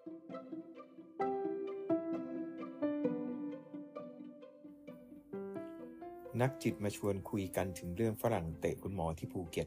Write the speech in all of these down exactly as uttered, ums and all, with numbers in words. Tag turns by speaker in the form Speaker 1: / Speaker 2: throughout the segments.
Speaker 1: นักจิตมาชวนคุยกันถึงเรื่องฝรั่งเตะคุณหมอที่ภูเก็ต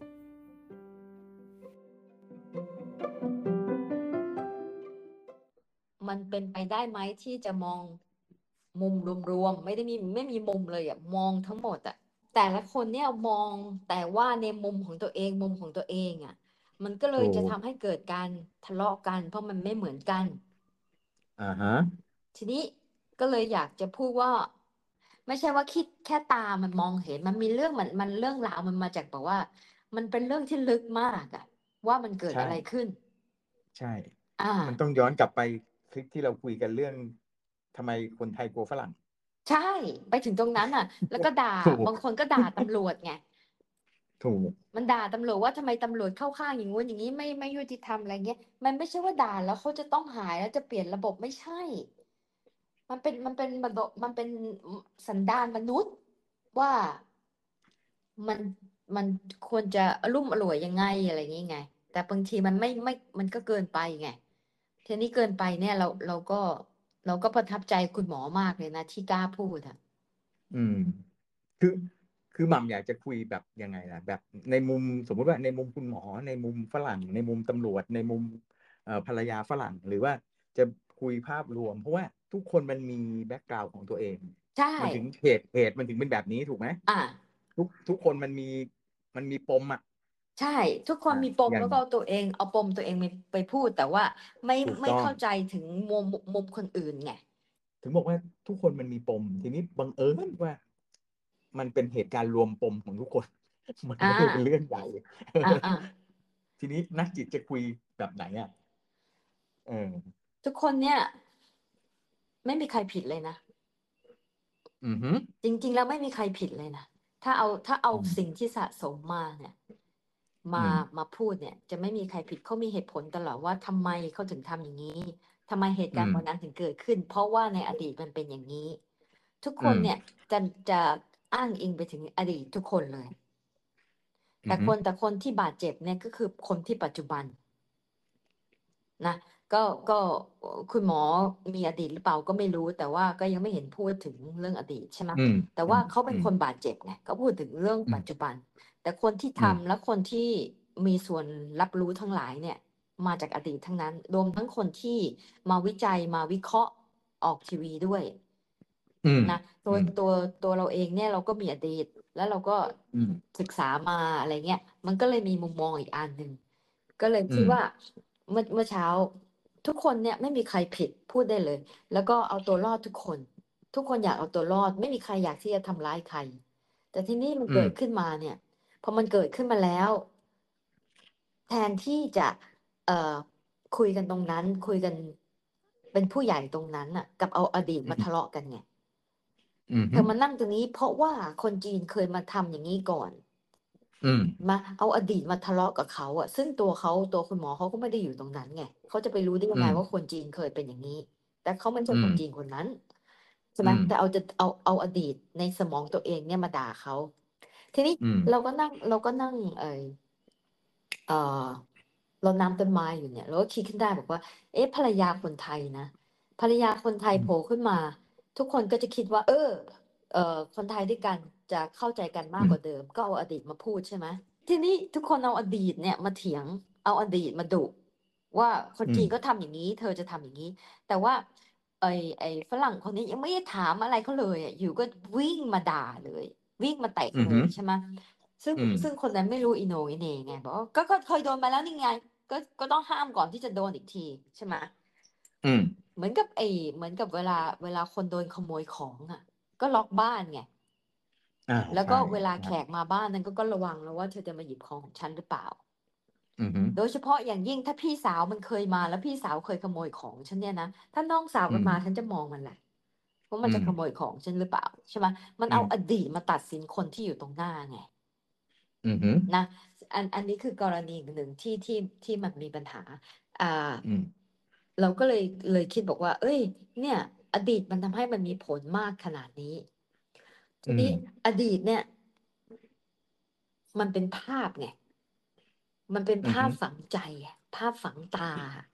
Speaker 2: มันเป็นไปได้ไหมที่จะมองมุมรวมๆไม่ได้มีไม่มีมุมเลยอะมองทั้งหมดอะแต่ละคนเนี่ยมองแต่ว่าในมุมของตัวเองมุมของตัวเองอะมันก็เลยจะทำให้เกิดการทะเลาะกันเพราะมันไม่เหมือนกัน
Speaker 3: อ่าฮะ
Speaker 2: ทีนี้ก็เลยอยากจะพูดว่า ไม่ใช่ว่าคิดแค่ตามันมองเห็นมันมีเรื่องมันมันเรื่องราวมันมาจากแบบว่า มันเป็นเรื่องที่ลึกมากอะว่ามันเกิดอะไรขึ้น
Speaker 3: ใช่
Speaker 2: อ่า
Speaker 3: มันต้องย้อนกลับไปคลิปที่เราคุยกันเรื่องทำไมคนไทยกลัวฝรั่ง
Speaker 2: ใช่ไปถึงตรงนั้นอ่ะ แล้วก็ด่า
Speaker 3: ถูก
Speaker 2: บางคนก็ด่าตำรวจไง
Speaker 3: ถูก
Speaker 2: มันด่าตำรวจว่าทำไมตำรวจเข้าข้างอย่างงู้นอย่างนี้ไม่ไม่ยุติธรรมอะไรเงี้ยมันไม่ใช่ว่าด่าแล้วเขาจะต้องหายแล้วจะเปลี่ยนระบบไม่ใช่ มันเป็นมันเป็นมันมันเป็นสันดานมนุษย์ว่ามันมันควรจะอรุ่มอร่วยยังไงอะไรอย่างงี้ไงแต่บางทีมันไม่ไม่มันก็เกินไปไงทีนี้เกินไปเนี่ยเราเราก็เราก็ประทับใจคุณหมอมากเลยนะที่กล้าพูดอ่ะ
Speaker 3: อืมคือคือหม่ำอยากจะคุยแบบยังไงล่ะแบบในมุมสมมุติว่าในมุมคุณหมอในมุมฝรั่งในมุมตำรวจในมุมเอ่อภรรยาฝรั่งหรือว่าจะคุยภาพรวมเพราะว่าทุกคนมันมีแบ็กกราวด์ของตัวเอง
Speaker 2: ใช่
Speaker 3: มันถึงเหตุเหตุมันถึงเป็นแบบนี้ถูกไหม
Speaker 2: อ่า
Speaker 3: ทุกทุกคนมันมีมันมีปมอ่ะ
Speaker 2: ใช่ทุกคน
Speaker 3: อ่า
Speaker 2: มีปม
Speaker 3: อย่าง
Speaker 2: แล้วก็เอาตัวเองเอาปมตัวเองไปไปพูดแต่ว่าไม่
Speaker 3: ถูกต้อง
Speaker 2: ไม่เข้าใจถึงมุมมุมคนอื่นไง
Speaker 3: ถึงบอกว่าทุกคนมันมีปมทีนี้บังเอิญว่ามันเป็นเหตุการณ์รวมปมของทุกคนมัน
Speaker 2: อ่า
Speaker 3: ก็เลยเป็นเรื่องใหญ่
Speaker 2: อ่าอ่า
Speaker 3: ทีนี้นักจิตจะคุยแบบไหนอ่ะเออ
Speaker 2: ทุกคนเนี่ยไม่มีใครผิดเลยนะ
Speaker 3: อือฮึ
Speaker 2: จริงๆแล้วไม่มีใครผิดเลยนะถ้าเอาถ้าเอา
Speaker 3: อืม
Speaker 2: สิ่งที่สะสมมาเนี่ย
Speaker 3: อื
Speaker 2: มา
Speaker 3: ม
Speaker 2: มาพูดเนี่ยจะไม่มีใครผิดเขามีเหตุผลตลอดว่าทำไมเขาถึงทำอย่างนี้ทำไมเหตุ
Speaker 3: อืม
Speaker 2: การณ์วันนั้นถึงเกิดขึ้นเพราะว่าในอดีตมันเป็นอย่างนี้ทุกค
Speaker 3: อืม
Speaker 2: นเนี่ยจะจะอ้างอิงไปถึงอดีตทุกคนเลย
Speaker 3: อือฮึ
Speaker 2: แต่คนแต่คนที่บาดเจ็บเนี่ยก็คือคนที่ปัจจุบัน นะก็ก็คุณหมอมีอดีตหรือเปล่าก็ไม่รู้แต่ว่าก็ยังไม่เห็นพูดถึงเรื่องอดีตใช่ไหม
Speaker 3: อืม
Speaker 2: แต่
Speaker 3: อืม
Speaker 2: ว่าเขาเป็
Speaker 3: อืม
Speaker 2: นคนบาดเจ็บไงเขาพูดถึงเรื่อง
Speaker 3: อืม
Speaker 2: ปัจจุบันแต่คนที่
Speaker 3: อืม
Speaker 2: ทำและคนที่มีส่วนรับรู้ทั้งหลายเนี่ยมาจากอดีตทั้งนั้นรวมทั้งคนที่มาวิจัยมาวิเคราะห์ออกทีวีด้วย
Speaker 3: อืม
Speaker 2: นะตั
Speaker 3: อืม
Speaker 2: วตัวตัวเราเองเนี่ยเราก็มีอดีตแล้วเราก็
Speaker 3: อืม
Speaker 2: ศึกษามาอะไรเงี้ยมันก็เลยมีมุมมองอีกอันหนึ่งก็เลย
Speaker 3: อืม
Speaker 2: คิดว่าเมื่อเมื่อเช้า ทุกคนเนี่ยไม่มีใครผิดพูดได้เลยแล้วก็เอาตัวรอดทุกคนทุกคนอยากเอาตัวรอดไม่มีใครอยากที่จะทำร้ายใครแต่ที่นี่มัน
Speaker 3: อืม
Speaker 2: เกิดขึ้นมาเนี่ยพอมันเกิดขึ้นมาแล้วแทนที่จะเอ่อคุยกันตรงนั้นคุยกันเป็นผู้ใหญ่ตรงนั้นน่ะกับเอาอดีต
Speaker 3: อืม
Speaker 2: มาทะเลาะกันไง
Speaker 3: อืม
Speaker 2: เธอมานั่งตรงนี้เพราะว่าคนจีนเคยมาทำอย่างนี้ก่อน
Speaker 3: อืม
Speaker 2: มาเอาอดีตมาทะเลาะกับเขาอ่ะซึ่งตัวเขาตัวคุณหมอเขาก็ไม่ได้อยู่ตรงนั้นไงเขาจะไปรู้ได้ยังไง
Speaker 3: อืม
Speaker 2: ว่าคนจีนเคยเป็นอย่างนี้แต่เขาไม่ใช่
Speaker 3: อืม
Speaker 2: คนจีนคนนั้นใช่ไห
Speaker 3: อืม
Speaker 2: มแต่เอาจะเอาเอาอดีตในสมองตัวเองเนี่ยมาด่าเขาทีนี้
Speaker 3: อืม
Speaker 2: เราก็นั่งเราก็นั่งเออเออเรานำต้นไม้อยู่เนี่ยเราก็คิดขึ้นได้บอกว่าเอ๊ะภรรยาคนไทยนะภรรยาคนไทยโผล่ขึ้นมาทุกคนก็จะคิดว่าเออเออคนไทยด้วยกันจะเข้าใจกันมากกว่าเดิมก็เอาอดีตมาพูดใช่ไหม ทีนี้ทุกคนเอาอดีตเนี่ยมาเถียงเอาอดีตมาดุว่าคน
Speaker 3: อืม
Speaker 2: จีนก็ทำอย่างนี้เธอจะทำอย่างนี้แต่ว่าไอ้ไอ้ฝรั่งคนนี้ยังไม่ได้ถามอะไรเขาเลยอ่ะอยู่ก็วิ่งมาด่าเลยวิ่งมาเตะ
Speaker 3: อืม
Speaker 2: เลยใช่ไหมซึ่ง
Speaker 3: อืม
Speaker 2: ซึ่งคนนั้นไม่รู้อีโหนอีเหน่ไงบอกว่าก็ก็เคยโดนมาแล้วนี่ไงก็ก็ต้องห้ามก่อนที่จะโดนอีกทีใช่ไหม
Speaker 3: อืม
Speaker 2: เหมือนกับไอ้เหมือนกับเวลาเวลาคนโดนขโมยของอ่ะก็ล็อกบ้านไง
Speaker 3: อ่า
Speaker 2: แล้ว
Speaker 3: ใช่
Speaker 2: ก็เวลาแข
Speaker 3: ใช่
Speaker 2: กมาบ้านนั้นก็ก็ระวังแล้วว่าเธอจะมาหยิบของของฉันหรือเปล่า
Speaker 3: อืม
Speaker 2: โดยเฉพาะอย่างยิ่งถ้าพี่สาวมันเคยมาแล้วพี่สาวเคยขโมยของฉันเนี่ยนะถ้าน้องสาว
Speaker 3: อืม
Speaker 2: มันมาฉันจะมองมันแหละว่ามัน
Speaker 3: อืม
Speaker 2: จะขโมยของฉันหรือเปล่าใช่ไหมมัน
Speaker 3: อืม
Speaker 2: เอาอดีตมาตัดสินคนที่อยู่ตรงหน้าไง
Speaker 3: อืมอืม
Speaker 2: นะอันอันนี้คือกรณีหนึ่งที่ที่ที่มันมีปัญหาอ่า
Speaker 3: อืม
Speaker 2: เราก็เลยเลยคิดบอกว่าเอ้ยเนี่ยอดีตมันทำให้มันมีผลมากขนาดนี้ที
Speaker 3: อืม
Speaker 2: นี้อดีตเนี่ยมันเป็นภาพไง มันเป็น
Speaker 3: อืม
Speaker 2: ภาพฝังใจอะภาพฝังตา มัน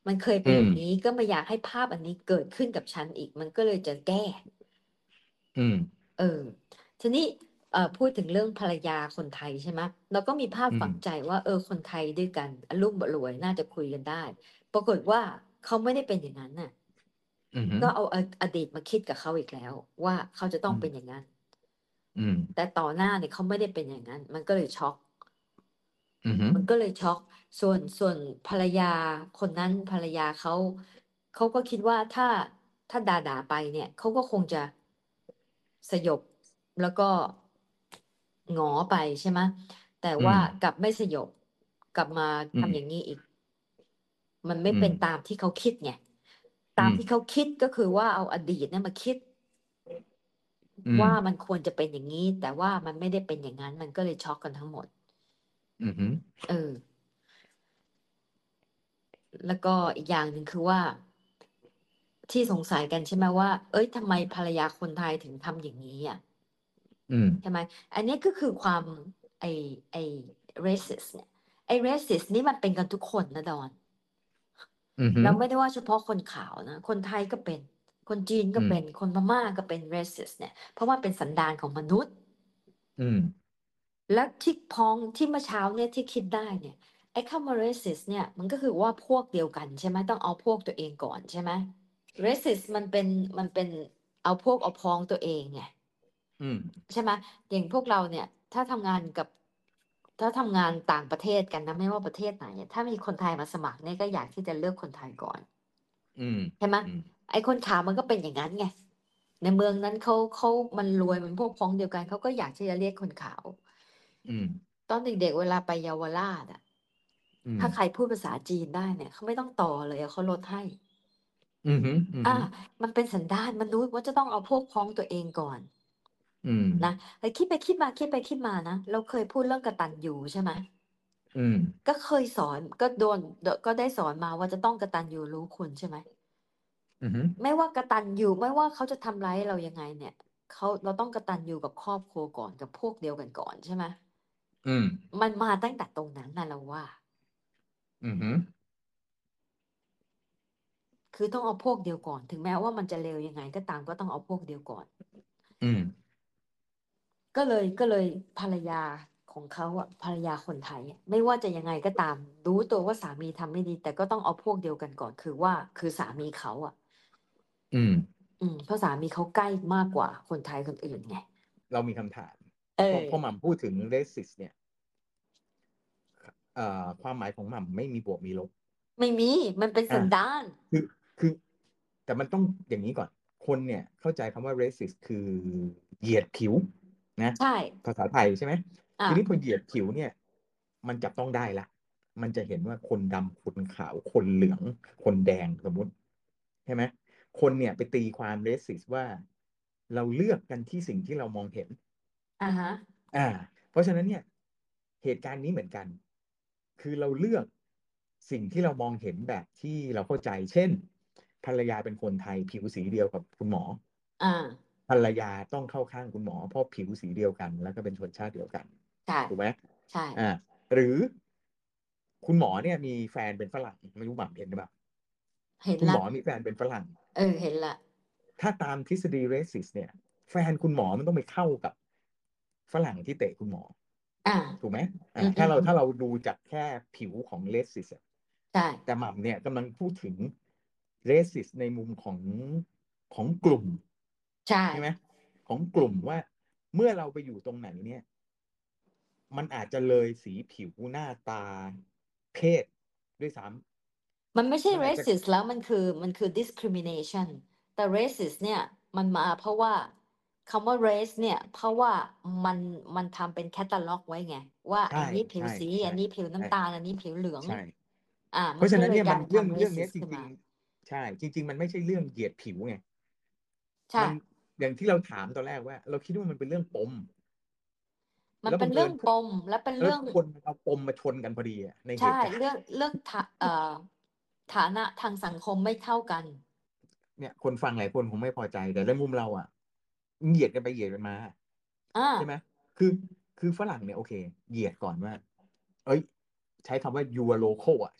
Speaker 2: มันเคย
Speaker 3: อื
Speaker 2: เป็นอ
Speaker 3: ม
Speaker 2: ย่างนี้ก็ไม่อยากให้ภาพอันนี้เกิดขึ้นกับฉันอีก มันก็เลยจะแก้
Speaker 3: อืม
Speaker 2: เออ ทีนี้ เอ่อ พูดถึงเรื่องภรรยาคนไทยใช่ไหม เราก็มีภาพ
Speaker 3: อื
Speaker 2: ฝัง
Speaker 3: ม
Speaker 2: ใจว่า เออ คนไทยด้วยกันอรุ่มอร่วยน่าจะคุยกันได้ ปรากฏว่าเขาไม่ได้เป็นอย่างนั้นน่ะ
Speaker 3: อือฮึ
Speaker 2: ก็เอา อ อดีตมาคิดกับเขาอีกแล้วว่า เขาจะต้
Speaker 3: อื
Speaker 2: องเป็
Speaker 3: ม
Speaker 2: นอย่างงั้น
Speaker 3: อืม
Speaker 2: แต่ต่อหน้าเนี่ยเขาไม่ได้เป็นอย่างนั้น มันก็เลยช็อก
Speaker 3: อือฮึ
Speaker 2: มันก็เลยช็อก ส่วน ส่วนภรรยาคนนั้น ภรรยาเขา เขาก็คิดว่าถ้า ถ้าด่า ๆ ไปเนี่ย เขาก็คงจะ สยบ แล้วก็ หงอไปใช่ไหม แต่
Speaker 3: อื
Speaker 2: ว่าม
Speaker 3: ม
Speaker 2: กลับไม่สยบ กลับมาทำอ
Speaker 3: อืม
Speaker 2: ย่างงี้อีก มันไม่
Speaker 3: อืม
Speaker 2: เป็นตามที่เขาคิดไง
Speaker 3: อ
Speaker 2: ตา
Speaker 3: ื
Speaker 2: ม
Speaker 3: ม
Speaker 2: ที่เขาคิดก็คือว่าเอาอดีตเนี่ยมาคิด
Speaker 3: อืม
Speaker 2: ว่ามันควรจะเป็นอย่างงี้ แต่ว่ามันไม่ได้เป็นอย่างงั้น มันก็เลยช็อกกันทั้งหมด
Speaker 3: อือฮึ
Speaker 2: เออ แล้วก็อีกอย่างหนึ่งคือว่า ที่สงสัยกันใช่ไหมว่า เฮ้ย ทำไมภรรยาคนไทยถึงทำอย่างงี้อะ?
Speaker 3: อืม
Speaker 2: ใช่ไหม อันนี้ก็คือความ ไอ้ ไอ้ racist เนี่ย ไอ้ racist นี่มันเป็นกันทุกคนนะดอน
Speaker 3: อือฮึ
Speaker 2: แล้วไม่ได้ว่าเฉพาะคนขาวนะ คนไทยก็เป็น คนจีน
Speaker 3: อ
Speaker 2: ก็
Speaker 3: ื
Speaker 2: เป็น
Speaker 3: ม
Speaker 2: คนพม่าก็เป็น racist เนี่ย เพราะว่าเป็นสันดานของมนุษย์
Speaker 3: อืม
Speaker 2: และที่พ้อง ที่เมื่อเช้าเนี่ยที่คิดได้เนี่ย ไอ้คำว่า racist เนี่ย มันก็คือว่าพวกเดียวกันใช่ไหม ต้องเอาพวกตัวเองก่อนใช่ไหม racist มันเป็น มันเป็นเอาพวกเอาพ้องตัวเองไง
Speaker 3: อืม
Speaker 2: ใช่ไหม อย่างพวกเราเนี่ย ถ้าทำงานกับ ถ้าทำงานต่างประเทศกันนะ ไม่ว่าประเทศไหนอะ ถ้ามีคนไทยมาสมัครเนี่ย ก็อยากที่จะเลือกคนไทยก่อน
Speaker 3: อืม
Speaker 2: ใช่ไหม
Speaker 3: อืม
Speaker 2: ไอ้คนขาวมันก็เป็นอย่างงั้นไง ในเมืองนั้นเขา เขา มันรวย มันพวกพ้องเดียวกัน เขาก็อยากที่จะเรียกคนขาว
Speaker 3: อืม
Speaker 2: ตอนเด็ก ๆ เวลาไปเยาวราชอะ
Speaker 3: อืม
Speaker 2: ถ้าใครพูดภาษาจีนได้เนี่ย เขาไม่ต้องต่อเลยอะ เขาลดให้
Speaker 3: อือฮึ อือ
Speaker 2: อ
Speaker 3: ฮ
Speaker 2: า
Speaker 3: ึ
Speaker 2: มันเป็นสันดานมนุษย์ว่าจะต้องเอาพวกพ้องตัวเองก่อน
Speaker 3: อืม
Speaker 2: นะ แต่คิดไปคิดมา คิดไปคิดมานะ เราเคยพูดเรื่องกตัญญูใช่ไหม
Speaker 3: อืม
Speaker 2: ก็เคยสอน ก็โดน โด ก็ได้สอนมาว่าจะต้องกตัญญูรู้คุณใช่ไหม
Speaker 3: อือฮึ
Speaker 2: ไม่ว่ากตัญญู ไม่ว่าเขาจะทำร้ายเรายังไงเนี่ย เขา เราต้องกตัญญูกับครอบครัวก่อน กับพวกเดียวกันก่อนใช่ไหม
Speaker 3: อืม
Speaker 2: มันมาตั้งแต่ตรงนั้นน่ะเราว่า
Speaker 3: อือฮึ
Speaker 2: คือต้องเอาพวกเดียวก่อน ถึงแม้ว่ามันจะเลวยังไงก็ตาม ก็ต้องเอาพวกเดียวก่อน
Speaker 3: อืม
Speaker 2: ก็เลย ก็เลยภรรยาของเขาอะ ภรรยาคนไทยอะ ไม่ว่าจะยังไงก็ตาม รู้ตัวว่าสามีทำไม่ดี แต่ก็ต้องเอาพวกเดียวกันก่อน คือว่า คือสามีเขาอะ
Speaker 3: อืม
Speaker 2: อืม เพราะสามีเขาใกล้มากกว่าคนไทยคนอื่นไง
Speaker 3: เรามีคำถาม
Speaker 2: เอ
Speaker 3: พอ พอ
Speaker 2: อ
Speaker 3: หม่ำพูดถึง racist เนี่ย เอ่อ ความหมายของหม่ำไม่มีบวกมีลบ
Speaker 2: ไม่มี มันเป็น
Speaker 3: อ
Speaker 2: สั
Speaker 3: า
Speaker 2: นดาน
Speaker 3: คือ คือ แต่มันต้องอย่างงี้ก่อน คนเนี่ยเข้าใจคำว่า racist คือเหยียดผิวนะ
Speaker 2: ใช่
Speaker 3: ภาษาไทยใช่ไหม
Speaker 2: อ
Speaker 3: ทีนี้พอ
Speaker 2: า
Speaker 3: เหยียดผิวเนี่ย มันจับต้องได้แล้ว มันจะเห็นว่าคนดำ คนขาว คนเหลือง คนแดง สมมุติ ใช่ไหม คนเนี่ยไปตีความ racist ว่า เราเลือกกันที่สิ่งที่เรามองเห็น
Speaker 2: อะฮะ
Speaker 3: อา เพราะฉะนั้นเนี่ย เหตุการณ์นี้เหมือนกัน คือเราเลือกสิ่งที่เรามองเห็นแบบที่เราเข้าใจ เช่น ภรรยาเป็นคนไทย ผิวสีเดียวกับคุณหมอ
Speaker 2: อา
Speaker 3: ภรรยาต้องเข้าข้างคุณหมอ เพราะผิวสีเดียวกัน แล้วก็เป็นชนชาติเดียวกัน
Speaker 2: ใช่
Speaker 3: ถูกไหม
Speaker 2: ใช่
Speaker 3: อา หรือ คุณหมอเนี่ยมีแฟนเป็นฝรั่ง ไม่รู้หม่ำเห็นหรือเปล่า คุ
Speaker 2: เห็นแ
Speaker 3: ณ
Speaker 2: ล้
Speaker 3: หม
Speaker 2: ว
Speaker 3: อมีแฟนเป็นฝรั่ง
Speaker 2: เออ เห็นแล้ว
Speaker 3: ถ้าตามทฤษฎี racist เนี่ย แฟนคุณหมอมันต้องไปเข้ากับฝรั่งที่เตะคุณหมอ
Speaker 2: อา
Speaker 3: ถูกไหม
Speaker 2: อ
Speaker 3: อืา ถ้าเรา ถ้า
Speaker 2: อ ๆ ๆ
Speaker 3: เราดูจากแค่ผิวของ racist อะ
Speaker 2: ใช่
Speaker 3: แต่หม่ำเนี่ยกำลังพูดถึง racist ในมุมของ ของกลุ่ม
Speaker 2: ใช่
Speaker 3: ใช่ไหม ของกลุ่มว่า เมื่อเราไปอยู่ตรงไหนเนี่ย มันอาจจะเลยสีผิว หน้าตา เพศด้วยซ้ำ
Speaker 2: มันไม่ใช่
Speaker 3: มันอาจจะ
Speaker 2: racist แล้ว มันคือ มันคือ discrimination แต่ racist เนี่ยมันมาเพราะว่า คำว่า race เนี่ย เพราะว่ามัน มันทำเป็น แคตาล็อก ไว้ไงว่า
Speaker 3: ใช
Speaker 2: ไอ้
Speaker 3: ่
Speaker 2: นี้ผิ
Speaker 3: ใช
Speaker 2: ว
Speaker 3: ่
Speaker 2: สี
Speaker 3: ใช
Speaker 2: อั่นนี้ผิวน้
Speaker 3: ใช่
Speaker 2: ำตาล อันนี้ผิวเหลือง
Speaker 3: ใช่
Speaker 2: อ่า
Speaker 3: เพร
Speaker 2: มั
Speaker 3: า
Speaker 2: น
Speaker 3: ะฉ
Speaker 2: ก
Speaker 3: ะ
Speaker 2: ็
Speaker 3: นั้น
Speaker 2: เล
Speaker 3: เน
Speaker 2: ยี่
Speaker 3: ย
Speaker 2: กล
Speaker 3: มั
Speaker 2: า
Speaker 3: น
Speaker 2: ยเป็น
Speaker 3: เรื่อง
Speaker 2: คำ
Speaker 3: เรื่องเนี้ย
Speaker 2: racist
Speaker 3: จ
Speaker 2: ขึ้น
Speaker 3: ริ
Speaker 2: ม
Speaker 3: ง
Speaker 2: า
Speaker 3: ๆ ใช่ จริง ๆ มันไม่ใช่เรื่องเหยียดผิวไง
Speaker 2: ใช่
Speaker 3: มัน อย่างที่เราถามตอนแรกว่า เราคิดว่ามันเป็นเรื่องปม
Speaker 2: มั
Speaker 3: แ
Speaker 2: นเป
Speaker 3: ล้วบ็ั
Speaker 2: น
Speaker 3: งเ
Speaker 2: เ
Speaker 3: อ
Speaker 2: รื่
Speaker 3: ิ
Speaker 2: องป
Speaker 3: ญพวก
Speaker 2: ม และเป็น
Speaker 3: แล
Speaker 2: เร้ื
Speaker 3: ว่
Speaker 2: อง
Speaker 3: คนเอาปมมาชนกันพอดีอะใน
Speaker 2: ใช
Speaker 3: เหตุ่การณ์
Speaker 2: เรื่อง เรื่อง ฐา เอ่อ ฐานะทางสังคมไม่เท่ากัน
Speaker 3: เนี่ย คนฟังหลายคนคงไม่พอใจ แต่ในมุมเราอะ เหยียดกันไปเหยียดกันมา
Speaker 2: อ
Speaker 3: ใช่ไหม
Speaker 2: า
Speaker 3: คือ คือฝรั่งเนี่ย โอเค เหยียดก่อนว่า เฮ้ย ใช้คำว่า you are local อะ ใช่ไหม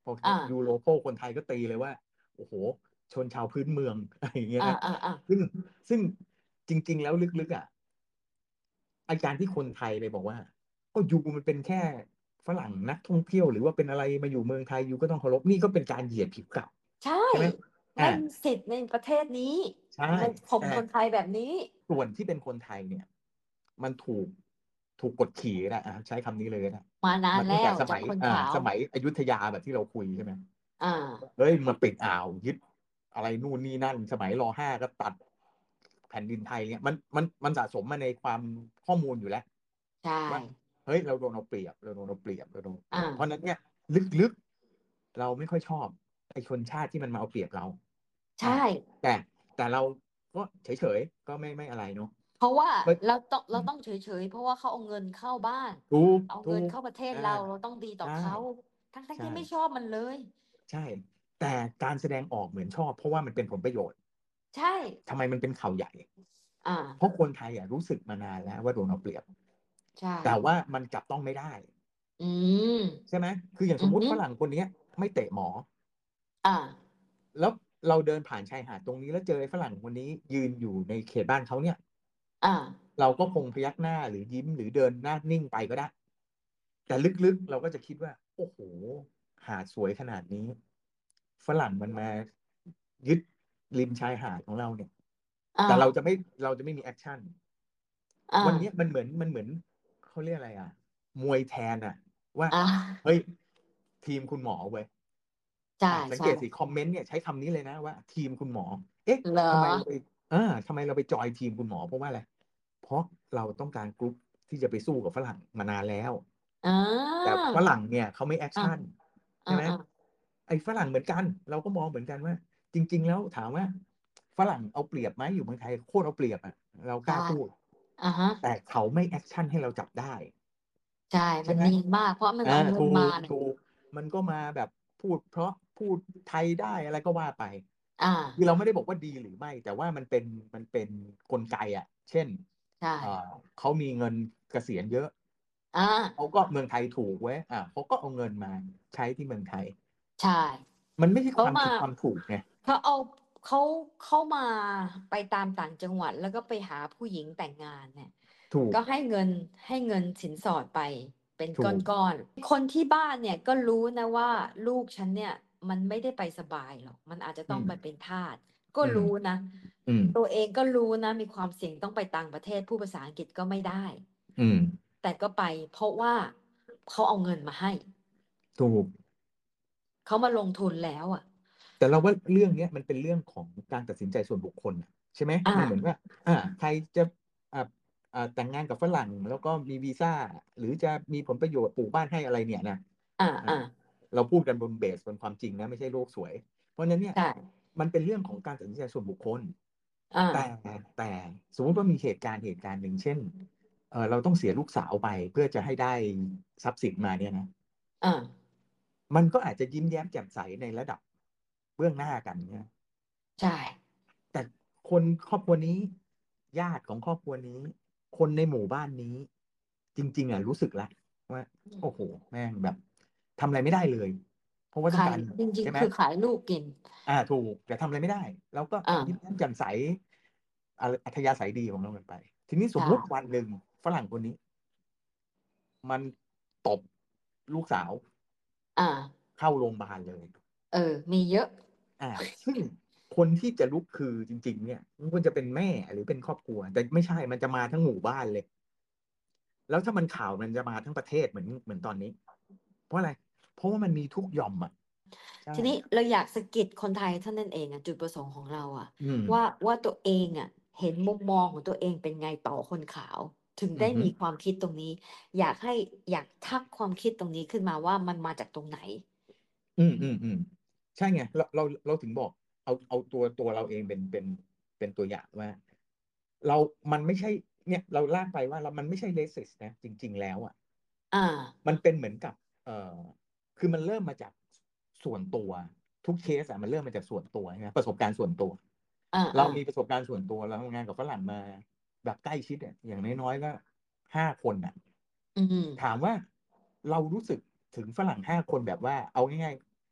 Speaker 3: พอ
Speaker 2: อ่า
Speaker 3: ยูโรโคคนไทยก็ตีเลยว่าโอ้โหชนชาวพื้นเมือง อะไรอย่างเงี้ย
Speaker 2: อ่า
Speaker 3: นะ
Speaker 2: อ่าอ่า
Speaker 3: ซึ่งซึ่งจริง ๆ แล้วลึกๆอ่ะอาการที่คนไทยไปบอกว่าก็ยูมันเป็นแค่ฝรั่งนักท่องเที่ยวหรือว่าเป็นอะไรมาอยู่เมืองไทยยูก็ต้องเคารพนี่ก็เป็นการเหยียดผิวเก่า
Speaker 2: ใช่
Speaker 3: ใช่ไหม
Speaker 2: ไม่
Speaker 3: อ่า
Speaker 2: มีสิทธิ์ในประเทศนี้
Speaker 3: ใช่
Speaker 2: มันข่ม
Speaker 3: แต่
Speaker 2: คนไทยแบบนี้
Speaker 3: ส่วนที่เป็นคนไทยเนี่ย มันถูกถูกกดขี่ก็ได้อ่ะใช้คำนี้เลยก็ได้
Speaker 2: มานาน
Speaker 3: มันตั้
Speaker 2: แล้
Speaker 3: งแต่
Speaker 2: ว
Speaker 3: ส
Speaker 2: จา
Speaker 3: มั
Speaker 2: ก
Speaker 3: ย
Speaker 2: คน
Speaker 3: อ่า
Speaker 2: ขาว
Speaker 3: สมัยอยุธยาแบบที่เราคุยใช่ไหม
Speaker 2: อ่า
Speaker 3: เฮ้ยมาปิดอ่าวยึดอะไรนู่นนี่นั่น สมัยรห้าก็ตัดแผ่นดินไทยเนี่ยมันมันมันสะสมมาในความข้อมูลอยู่แล้ว
Speaker 2: ใช่
Speaker 3: ว่าเฮ้ยเราโดนเอาเปรียบเราโดนเอาเปรียบเราโดนเอาเปรี
Speaker 2: อ่า
Speaker 3: ยบเพราะฉะนั้นเนี่ยลึกๆเราไม่ค่อยชอบไอ้ชนชาติที่มันมาเอาเปรียบเรา
Speaker 2: ใช่
Speaker 3: อ่าแต่แต่เราก็เฉยๆก็ไม่ไม่อะไรเนาะ
Speaker 2: เพราะว่า
Speaker 3: เฮ้ย
Speaker 2: เราต้องเราต้องเฉยๆเพราะว่าเขาเอาเงินเข้าบ้าน
Speaker 3: ถูก
Speaker 2: เอา
Speaker 3: ถู
Speaker 2: เงิน
Speaker 3: ก
Speaker 2: เข้าประเทศ
Speaker 3: อ่า
Speaker 2: เราเราต้องดีต่อ
Speaker 3: ใช่
Speaker 2: เขา ทั้งๆ
Speaker 3: ใช่
Speaker 2: ที่ไม่ชอบมันเลย
Speaker 3: ใช่ แต่การแสดงออกเหมือนชอบ เพราะว่ามันเป็นผลประโยชน์
Speaker 2: ใช่
Speaker 3: ทำไมมันเป็นข่าวใหญ่
Speaker 2: อ่า
Speaker 3: เพราะคนไทยอ่ะรู้สึกมานานแล้วว่าโดนเอาเปรียบ
Speaker 2: ใช่
Speaker 3: แต่ว่ามันจับต้องไม่ได้
Speaker 2: อืม
Speaker 3: ใช่ไหมคืออย่าง
Speaker 2: อื
Speaker 3: สม
Speaker 2: อ
Speaker 3: มุติ
Speaker 2: ฮึ
Speaker 3: ฝรั่งคนเนี้ยไม่เตะหมอ
Speaker 2: อ่า
Speaker 3: แล้วเราเดินผ่านชายหาดตรงนี้แล้วเจอไอ้ฝรั่งคนนี้ยืนอยู่ในเขตบ้านเขาเนี่ย
Speaker 2: อ่า
Speaker 3: เราก็คงพยักหน้าหรือยิ้มหรือเดินหน้านิ่งไปก็ได้ แต่ลึกๆเราก็จะคิดว่าโอ้โหหาดสวยขนาดนี้ ฝรั่งมันมายึดริมชายหาดของเราเนี่ย
Speaker 2: อ่า
Speaker 3: แต่เราจะไม่เราจะไม่มีแอคชั่น
Speaker 2: อ่า
Speaker 3: วันนี้มันเหมือนมันเหมือนเขาเรียกอะไรอ่ะ มวยแทนอ่ะ ว่า
Speaker 2: อ่า
Speaker 3: เฮ้ยทีมคุณหมอเว้ย
Speaker 2: ใช่
Speaker 3: อ่ะสัง
Speaker 2: ใช่
Speaker 3: เกตสิคอมเมนต์เนี่ยใช้คำนี้เลยนะว่า ทีมคุณหมอ เอ๊ะ
Speaker 2: เหรอ
Speaker 3: ทำไมเราไปเออทำไมเราไปจอยทีมคุณหมอเพราะว่าอะไร เพราะเราต้องการกรุ๊ปที่จะไปสู้กับฝรั่งมานานแล้ว
Speaker 2: อา
Speaker 3: แต่ฝรั่งเนี่ยเขาไม่แอค
Speaker 2: อา
Speaker 3: ชั่น
Speaker 2: อ
Speaker 3: ใช่ไหม
Speaker 2: า ๆ
Speaker 3: ไอ้ฝรั่งเหมือนกัน เราก็มองเหมือนกันว่า จริง ๆ แล้วถามว่า ฝรั่งเอาเปรียบไหมอยู่เมืองไทยโคตรเอาเปรียบอ่ะเราก
Speaker 2: ใช่
Speaker 3: ล้าพูด
Speaker 2: อะฮะ
Speaker 3: แต่เขาไม่แอคชั่นให้เราจับได้
Speaker 2: ใช่
Speaker 3: ใช
Speaker 2: มั่น
Speaker 3: ไหม
Speaker 2: เนียนมาก เพราะมัน
Speaker 3: อา
Speaker 2: เอาเงิ
Speaker 3: ถ
Speaker 2: นู
Speaker 3: ก
Speaker 2: มาเนี่ย
Speaker 3: ถูก มันก็มาแบบพูดเพราะพูดไทยได้อะไรก็ว่าไป
Speaker 2: อา
Speaker 3: คือเราไม่ได้บอกว่าดีหรือไม่ แต่ว่ามันเป็นมันเป็นกลไกอะ เช่น
Speaker 2: ใช่
Speaker 3: อ่า เขามีเงินเกษียณเยอะ
Speaker 2: อา
Speaker 3: เขาก็เมืองไทยถูกเว้ย อ่า เขาก็เอาเงินมาใช้ที่เมืองไทย
Speaker 2: ใช่
Speaker 3: มันไม่ใช่
Speaker 2: เข
Speaker 3: ความ
Speaker 2: มา
Speaker 3: ผิดความถูกไง
Speaker 2: เขาเอา เขา เขามาไปตามต่างจังหวัด แล้วก็ไปหาผู้หญิงแต่งงานเนี่ย
Speaker 3: ถูก
Speaker 2: ก็ให้เงิน ให้เงินสินสอดไปเป็น
Speaker 3: ถูก
Speaker 2: ก้อน ๆ คนที่บ้านเนี่ยก็รู้นะว่า ลูกฉันเนี่ยมันไม่ได้ไปสบายหรอก มันอาจจะ
Speaker 3: อ
Speaker 2: ต้อง
Speaker 3: อืม
Speaker 2: ไปเป็นทาส ก็
Speaker 3: อืม
Speaker 2: รู้นะ
Speaker 3: อืม
Speaker 2: ตัวเองก็รู้นะ มีความเสี่ยงต้องไปต่างประเทศ พูดภาษาอังกฤษก็ไม่ได้
Speaker 3: อืม
Speaker 2: แต่ก็ไป เพราะว่าเขาเอาเงินมาให้
Speaker 3: ถูก
Speaker 2: เขามาลงทุนแล้วอะ
Speaker 3: แต่เราว่าเรื่องเนี้ยมันเป็นเรื่องของการตัดสินใจส่วนบุคคลน่ะ ใช่ไหม
Speaker 2: อา
Speaker 3: มันเหมือนว่า อ่า ใครจะ อ่า อ่า แต่งงานกับฝรั่ง แล้วก็มีวีซา หรือจะมีผลประโยชน์ปลูกบ้านให้อะไรเนี่ยนะ
Speaker 2: อ
Speaker 3: อ่า
Speaker 2: อา
Speaker 3: เราพูดกันบนเบสบนความจริงนะ ไม่ใช่โลกสวย เพราะฉะนั้นเนี่ย
Speaker 2: ใช่
Speaker 3: มันเป็นเรื่องของการตัดสินใจส่วนบุคคล
Speaker 2: อา
Speaker 3: แต่ แต่สมมุติว่ามีเหตุการณ์เหตุการณ์หนึ่ง เช่น เอ่อ เราต้องเสียลูกสาวไปเพื่อจะให้ได้ทรัพย์สินมาเนี่ยนะ
Speaker 2: อา
Speaker 3: มันก็อาจจะยิ้มแย้มแจ่มใสในระดับเบื้องหน้ากันเนี่ย
Speaker 2: ใช่
Speaker 3: แต่คนครอบครัวนี้ ญาติของครอบครัวนี้ คนในหมู่บ้านนี้ จริง ๆ อะรู้สึกแล้วว่า
Speaker 2: อืม
Speaker 3: โอ้โฮ แม่งแบบทำอะไรไม่ได้เลย เพราะว่าต้
Speaker 2: ข
Speaker 3: อง
Speaker 2: าย
Speaker 3: การ
Speaker 2: จริง
Speaker 3: ใช่ไห
Speaker 2: ๆ
Speaker 3: ม
Speaker 2: คือขายลูกกิน
Speaker 3: อา ถูก แต่ทำอะไรไม่ได้ เราก็
Speaker 2: อ
Speaker 3: ยิ้ม
Speaker 2: า
Speaker 3: แย้มแจ่มใส อะไร อัธยาศัยดีของเรากันไป ทีนี้ส
Speaker 2: ใช
Speaker 3: มมุติ
Speaker 2: ่
Speaker 3: วันหนึ่งฝรั่งคนนี้ มันตบลูกสาว
Speaker 2: อา
Speaker 3: เข้าโรงบาลเลย
Speaker 2: เออ มีเยอะ
Speaker 3: อา ซึ่งคนที่จะลุกคือจริง ๆ เนี่ย มันควรจะเป็นแม่หรือเป็นครอบครัว แต่ไม่ใช่ มันจะมาทั้งหมู่บ้านเลย แล้วถ้ามันข่าวมันจะมาทั้งประเทศเหมือน เหมือนตอนนี้ เพราะอะไร เพราะว่ามันมีทุกหย่อมอะ ใช่
Speaker 2: ทีนี้เราอยากสะกิดคนไทยเท่านั้นเองอะ จุดประสงค์ของเราอะ
Speaker 3: อืม
Speaker 2: ว่า ว่าตัวเองอะเห็นมุมมองของตัวเองเป็นไงต่อคนขาว ถึง
Speaker 3: อื
Speaker 2: ได้
Speaker 3: อฮึ
Speaker 2: มีความคิดตรงนี้ อยากให้ อยากทักความคิดตรงนี้ขึ้นมาว่ามันมาจากตรงไหน?
Speaker 3: อืม ๆ ๆ ใช่ไง เรา เรา เราถึงบอก เอา เอาตัว ตัวเราเองเป็น เป็น เป็นตัวอย่างว่า เรา มันไม่ใช่ เนี่ยเราลากไปว่าเรา มันไม่ใช่ racist นะ จริง ๆ แล้วอะ
Speaker 2: อา
Speaker 3: มันเป็นเหมือนกับ เอ่อ คือมันเริ่มมาจาก ส ส่วนตัว ทุกเคสอะมันเริ่มมาจากส่วนตัว ใช่ไหม ประสบการณ์ส่วนตัว
Speaker 2: อ
Speaker 3: เรา
Speaker 2: า
Speaker 3: มี
Speaker 2: ๆ
Speaker 3: ประสบการณ์ส่วนตัว เราทำงานกับฝรั่งมาแบบใกล้ชิดอะ อย่างน้อย ๆ ก็ ห้า คนน่ะ
Speaker 2: อืม
Speaker 3: ถามว่าเรารู้สึกถึงฝรั่ง ห้า คนแบบว่า เอาง่าย ๆ เอา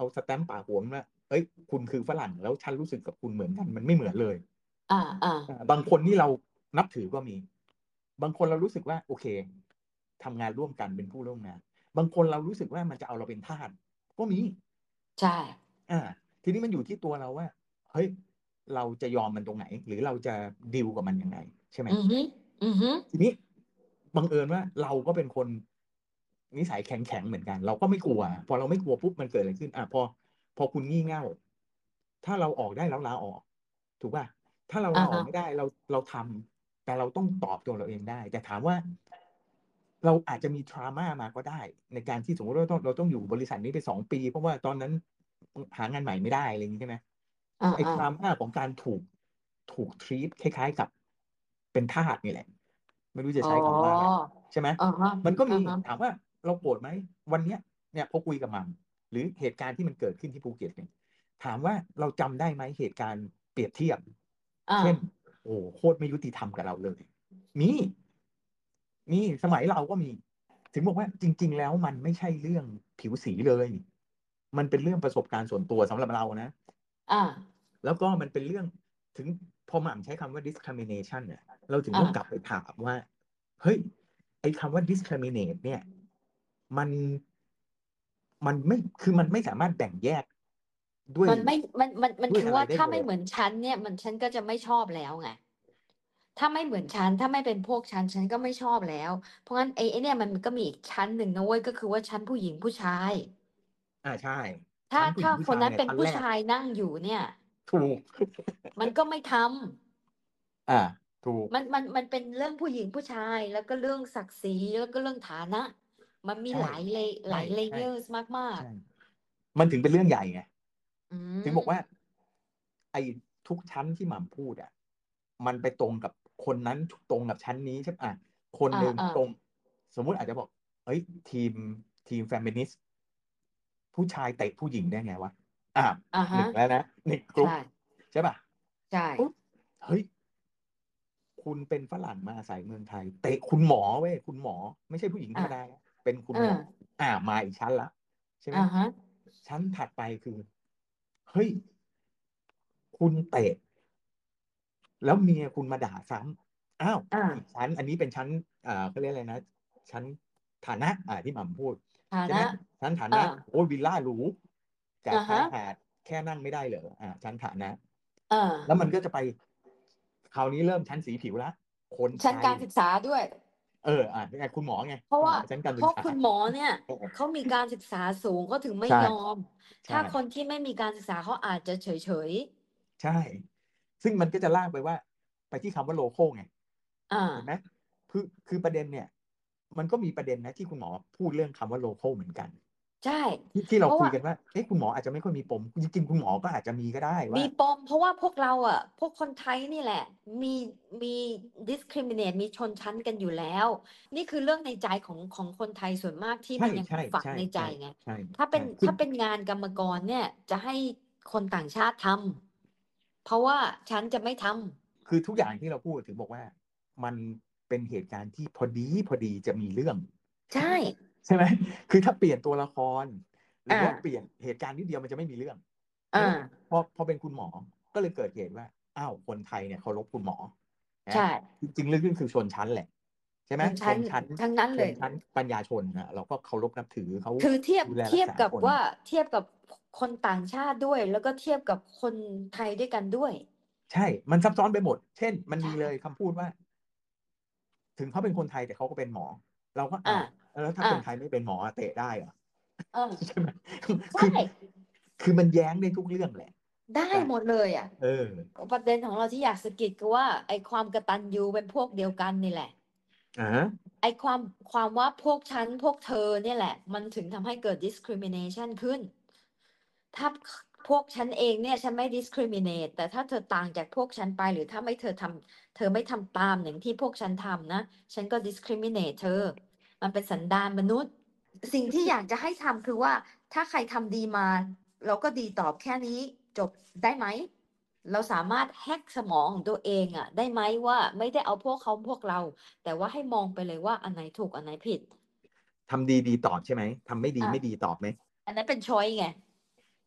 Speaker 3: เอาสแตมป์ปากหัวว่าเอ้ยคุณคือฝรั่งแล้วฉันรู้สึกกับคุณเหมือนกันมันไม่เหมือนเลย
Speaker 2: อ่าอ่า
Speaker 3: อ่าบางคนนี่เรานับถือก็มี บางคนเรารู้สึกว่าโอเคทำงานร่วมกันเป็นผู้ร่วมงานบางคนเรารู้สึกว่ามันจะเอาเราเป็นทาสก็มี
Speaker 2: ใช่
Speaker 3: อ่าทีนี้มันอยู่ที่ตัวเราว่าเฮ้ยเราจะยอมมันตรงไหน หรือเราจะดิวกับมันยังไงใช่ไหม
Speaker 2: อือฮึอือฮึ
Speaker 3: ทีนี้บังเอิญว่าเราก็เป็นคนนิสัยแข็งแข็งเหมือนกัน เราก็ไม่กลัว พอเราไม่กลัวปุ๊บมันเกิดอะไรขึ้นอ่ะพอพอคุณงี่เง่าถ้าเราออกได้แล้วลาออก ถูกป่ะถ้าเรา
Speaker 2: อ่า
Speaker 3: ลาออก
Speaker 2: ฮะ
Speaker 3: ไม่ได้เราเราทำแต่เราต้องตอบตัวเราเองได้ แต่ถามว่า เราอาจจะมีทรามามาก็ได้ ในการที่สมมติว่าเราต้องเราต้องอยู่บริษัทนี้ไปสองปี เพราะว่าตอนนั้นหางานใหม่ไม่ได้อะไรอย่างนี้ใช่ไหม
Speaker 2: อ่า
Speaker 3: ไอ้
Speaker 2: อ่า
Speaker 3: ทรามาของการถูกถูกทรีตคล้ายๆกับเป็นทาสนี่แหละ ไม่รู้จะ
Speaker 2: อ๋อ
Speaker 3: ใช้คำว่าอะไรใช่ไหม
Speaker 2: อ่าฮะ
Speaker 3: มันก็มี
Speaker 2: อ่าฮะ
Speaker 3: ถามว่าเราโกรธไหมวันเนี้ยเนี่ยพอคุยกับมันหรือเหตุการณ์ที่มันเกิดขึ้นที่ภูเก็ตเนี่ยถามว่าเราจำได้ไหมเหตุการณ์เปรียบเทียบ
Speaker 2: อ่า
Speaker 3: เช่น โอ้โคตรไม่ยุติธรรมกับเราเลย มีมีสมัยเราก็มี ถึงบอกว่าจริง ๆ แล้วมันไม่ใช่เรื่องผิวสีเลย มันเป็นเรื่องประสบการณ์ส่วนตัวสำหรับเรานะ
Speaker 2: อ่า
Speaker 3: แล้วก็มันเป็นเรื่องถึงพอหม่ำใช้คำว่า discrimination เนี่ยเราถึง
Speaker 2: อ่า
Speaker 3: ต้องกลับไปถามว่าเฮ้ยไอ้คำว่า discriminate เนี่ยมันมันไม่คือมันไม่สามารถแบ่งแยกด้วย
Speaker 2: มันไม่มันมันมัน
Speaker 3: ด้วย
Speaker 2: คือ
Speaker 3: อะไร
Speaker 2: ว่า
Speaker 3: ได้
Speaker 2: ถ้า
Speaker 3: เล
Speaker 2: ไม่
Speaker 3: ย
Speaker 2: เหมือนฉันเนี่ยมันฉันก็จะไม่ชอบแล้วไงถ้าไม่เหมือนฉันถ้าไม่เป็นพวกฉันฉันก็ไม่ชอบแล้ว เพราะงั้นไอ้ไอ้เนี่ยมันก็มีอีกชั้นหนึ่งนะเว้ยก็คือว่าชั้นผู้หญิงผู้ชาย
Speaker 3: อ่าใช่
Speaker 2: ถ้า
Speaker 3: ชั้นผู้หญิ
Speaker 2: ถ้าง
Speaker 3: ผู้
Speaker 2: คน
Speaker 3: ชาย
Speaker 2: นั้น
Speaker 3: เนี่ย
Speaker 2: เป็น
Speaker 3: ชั้น
Speaker 2: ผู้
Speaker 3: แรก
Speaker 2: ชายนั่งอยู่เนี่ย
Speaker 3: ถูก
Speaker 2: มันก็ไม่ทำ
Speaker 3: อ่าถูก
Speaker 2: มันมันมันเป็นเรื่องผู้หญิงผู้ชาย แล้วก็เรื่องศักดิ์ศรีแล้วก็เรื่องฐานะ มันมี
Speaker 3: ใช่
Speaker 2: หลายเลห
Speaker 3: ใช่
Speaker 2: ลาย
Speaker 3: ใช่
Speaker 2: layers มาก
Speaker 3: ใช่ มันถึงเป็นเรื่องใหญ่ไง
Speaker 2: ๆ อื
Speaker 3: ถึง
Speaker 2: ม
Speaker 3: บอกว่า ไอ้ทุกชั้นที่หม่ำพูดอ่ะมันไปตรงกับคนนั้นตรงกับชั้นนี้ใช่ปะอ่ะคน
Speaker 2: อา
Speaker 3: หนึ่ง
Speaker 2: อ่า
Speaker 3: ตรง สมมุติอาจจะบอกเอ้ยทีมทีม feminist ผู้ชายเตะผู้หญิงได้ไงวะอ่า
Speaker 2: อะ
Speaker 3: ห
Speaker 2: ฮะ
Speaker 3: นึ่งแล้วนะหนึ่งก
Speaker 2: ใช
Speaker 3: รุ๊ป่ใช่ป่ะ
Speaker 2: ใช่
Speaker 3: ปุ๊บเฮ้ยคุณเป็นฝรั่งมาอาศัยเมืองไทยเตะคุณหมอเว้ยคุณหมอ ไม่ใช่ผู้หญิงธร
Speaker 2: อาร
Speaker 3: มดานะเป็นคุณ
Speaker 2: เอ
Speaker 3: หมอ
Speaker 2: อ
Speaker 3: อ่ามาอีกชั้นละใช่ไหม
Speaker 2: อะฮะ
Speaker 3: ชั้นถัดไปคือเฮ้ยคุณเตะแล้วเมียคุณมาด่าซ้ำอ้าว
Speaker 2: อา
Speaker 3: อีกชั้น อันนี้เป็นชั้นอ่าเขาเรียกอะไรนะ ชั้นฐานะอ่าที่หม่ำพูด
Speaker 2: ฐา
Speaker 3: ใช่
Speaker 2: นะ
Speaker 3: ไหมชั้นฐา
Speaker 2: อ
Speaker 3: นะ
Speaker 2: า
Speaker 3: โอ้ยวิลล่าหรูจา
Speaker 2: อ
Speaker 3: ก
Speaker 2: อะ
Speaker 3: ชา
Speaker 2: ฮะ
Speaker 3: ยหาดแค่นั่งไม่ได้เหรออ่าชั้นฐานะ
Speaker 2: เออ
Speaker 3: แล้วมันก็จะไป คราวนี้เริ่มชั้นสีผิวแล้วคน
Speaker 2: ชั้น
Speaker 3: ไท
Speaker 2: กาย รศึกษาด้วย
Speaker 3: เอออ่าไงคุณหมอไง
Speaker 2: เพราะ
Speaker 3: คุณ
Speaker 2: ว
Speaker 3: ห่
Speaker 2: า
Speaker 3: มอชั้นการ
Speaker 2: เพ
Speaker 3: ศึ
Speaker 2: ราะ
Speaker 3: กษา
Speaker 2: คุณหมอเนี่ยเขามีการศึกษาสูงเขาถึงไม่
Speaker 3: ใช่
Speaker 2: ยอม
Speaker 3: ใช่
Speaker 2: ถ้าคนที่ไม่มีการศึกษาเขาอาจจะเฉย ๆ
Speaker 3: ใช่ ซึ่งมันก็จะลากไปว่า ไปที่คำว่า local ไง
Speaker 2: อา
Speaker 3: เห็นไหมคือ คือประเด็นเนี่ย มันก็มีประเด็นนะที่คุณหมอพูดเรื่องคำว่า local เหมือนกัน
Speaker 2: ใช่
Speaker 3: ที่ ที่เรา
Speaker 2: เพราะ
Speaker 3: คุ
Speaker 2: ว่
Speaker 3: ยกันว่า เอ๊ะ คุณหมออาจจะไม่ค่อยมีปม จริง ๆ คุณหมอก็อาจจะมีก็ได้ว่
Speaker 2: มี
Speaker 3: า
Speaker 2: ปม เพราะว่าพวกเราอะ พวกคนไทยนี่แหละ มี มี discriminate มีชนชั้นกันอยู่แล้ว นี่คือเรื่องในใจของ ของคนไทยส่วนมากที่
Speaker 3: ใช่
Speaker 2: มันยัง
Speaker 3: ใช่
Speaker 2: ฝัง
Speaker 3: ใช่
Speaker 2: ในใจ
Speaker 3: ใช่
Speaker 2: ไง
Speaker 3: ใช่
Speaker 2: ถ้าเป็
Speaker 3: ใช่
Speaker 2: น
Speaker 3: คื
Speaker 2: ถ้
Speaker 3: อ
Speaker 2: าเป็นงานกรรมกรเนี่ย จะให้คนต่างชาติทำ เพราะว่าฉันจะไม่ทำ
Speaker 3: คือทุกอย่างที่เราพูดถึงบอกว่า มันเป็นเหตุการณ์ที่พอดีพอดีจะมีเรื่อง
Speaker 2: ใช่
Speaker 3: ใช่ไหม คือถ้าเปลี่ยนตัวละคร หรือ
Speaker 2: อา
Speaker 3: ว่าเปลี่ยนเหตุการณ์นิดเดียวมันจะไม่มีเรื่อง
Speaker 2: อ
Speaker 3: ทีนี้
Speaker 2: า
Speaker 3: พอ พอเป็นคุณหมอ ก็เลยเกิดเหตุว่า อ้าว คนไทยเนี่ยเคารพคุณหมอ น
Speaker 2: ใช่
Speaker 3: จริง ๆ ลึก ๆ คือชนชั้นแหละ ใช่ไหม
Speaker 2: ชนชั้น
Speaker 3: ชนชั้น
Speaker 2: ทั้งนั้น
Speaker 3: ช
Speaker 2: เลย
Speaker 3: นชั้นปัญญาชนน่ะ เราก็เคารพนับถือเขา
Speaker 2: คือเทียบ
Speaker 3: ดูแล
Speaker 2: เท
Speaker 3: รั
Speaker 2: ีย
Speaker 3: ก
Speaker 2: บ
Speaker 3: ษา
Speaker 2: กับ
Speaker 3: คน
Speaker 2: ว่า เทียบกับ ค คนต่างชาติด้วย แล้วก็เทียบกับคนไทยด้วยกันด้วย
Speaker 3: ใช่ มันซับซ้อนไปหมด เช่น มัน
Speaker 2: ใช
Speaker 3: มีเลยคำพูดว่า ถึงเขาเป็นคนไทยแต่เขาก็เป็นหมอ เราก็
Speaker 2: อ
Speaker 3: อ้าว แล้วถ้า
Speaker 2: อ
Speaker 3: คนไทยไม่เป็นหมออะเตะได้เหรอ
Speaker 2: เออ
Speaker 3: ใช่ไหม
Speaker 2: ใช
Speaker 3: คือ
Speaker 2: ่
Speaker 3: คือมันแย้งได้ทุกเรื่องแหละ
Speaker 2: ได้
Speaker 3: แต่
Speaker 2: หมดเลยอะ
Speaker 3: เออ
Speaker 2: ประเด็นของเราที่อยากสะกิดคือว่า ไอ้ความกตัญญูเป็นพวกเดียวกันนี่แหละ
Speaker 3: อะฮะ
Speaker 2: ไอ้ความ ความว่าพวกฉัน พวกเธอเนี่ยแหละ มันถึงทำให้เกิด discrimination ขึ้น ถ้า ค พวกฉันเองเนี่ย ฉันไม่ discriminate แต่ถ้าเธอต่างจากพวกฉันไป หรือถ้าไม่เธอทำ เธอไม่ทำตามอย่างที่พวกฉันทำนะ ฉันก็ discriminate เธอ มันเป็นสันดานมนุษย์ สิ่งที่อยากจะให้ทำคือว่า ถ้าใครทำดีมา เราก็ดีตอบแค่นี้ จบได้ไหม? เราสามารถ hack สมองของตัวเองอะได้ไหมว่า ไม่ได้เอาพวกเขาพวกเรา แต่ว่าให้มองไปเลยว่าอันไหนถูกอันไหนผิด
Speaker 3: ทำดีดีตอบใช่ไหม ทำไม่ดี
Speaker 2: อา
Speaker 3: ไม่ดีตอบไหม?
Speaker 2: อันนั้นเป็น ชอยซ์ ไง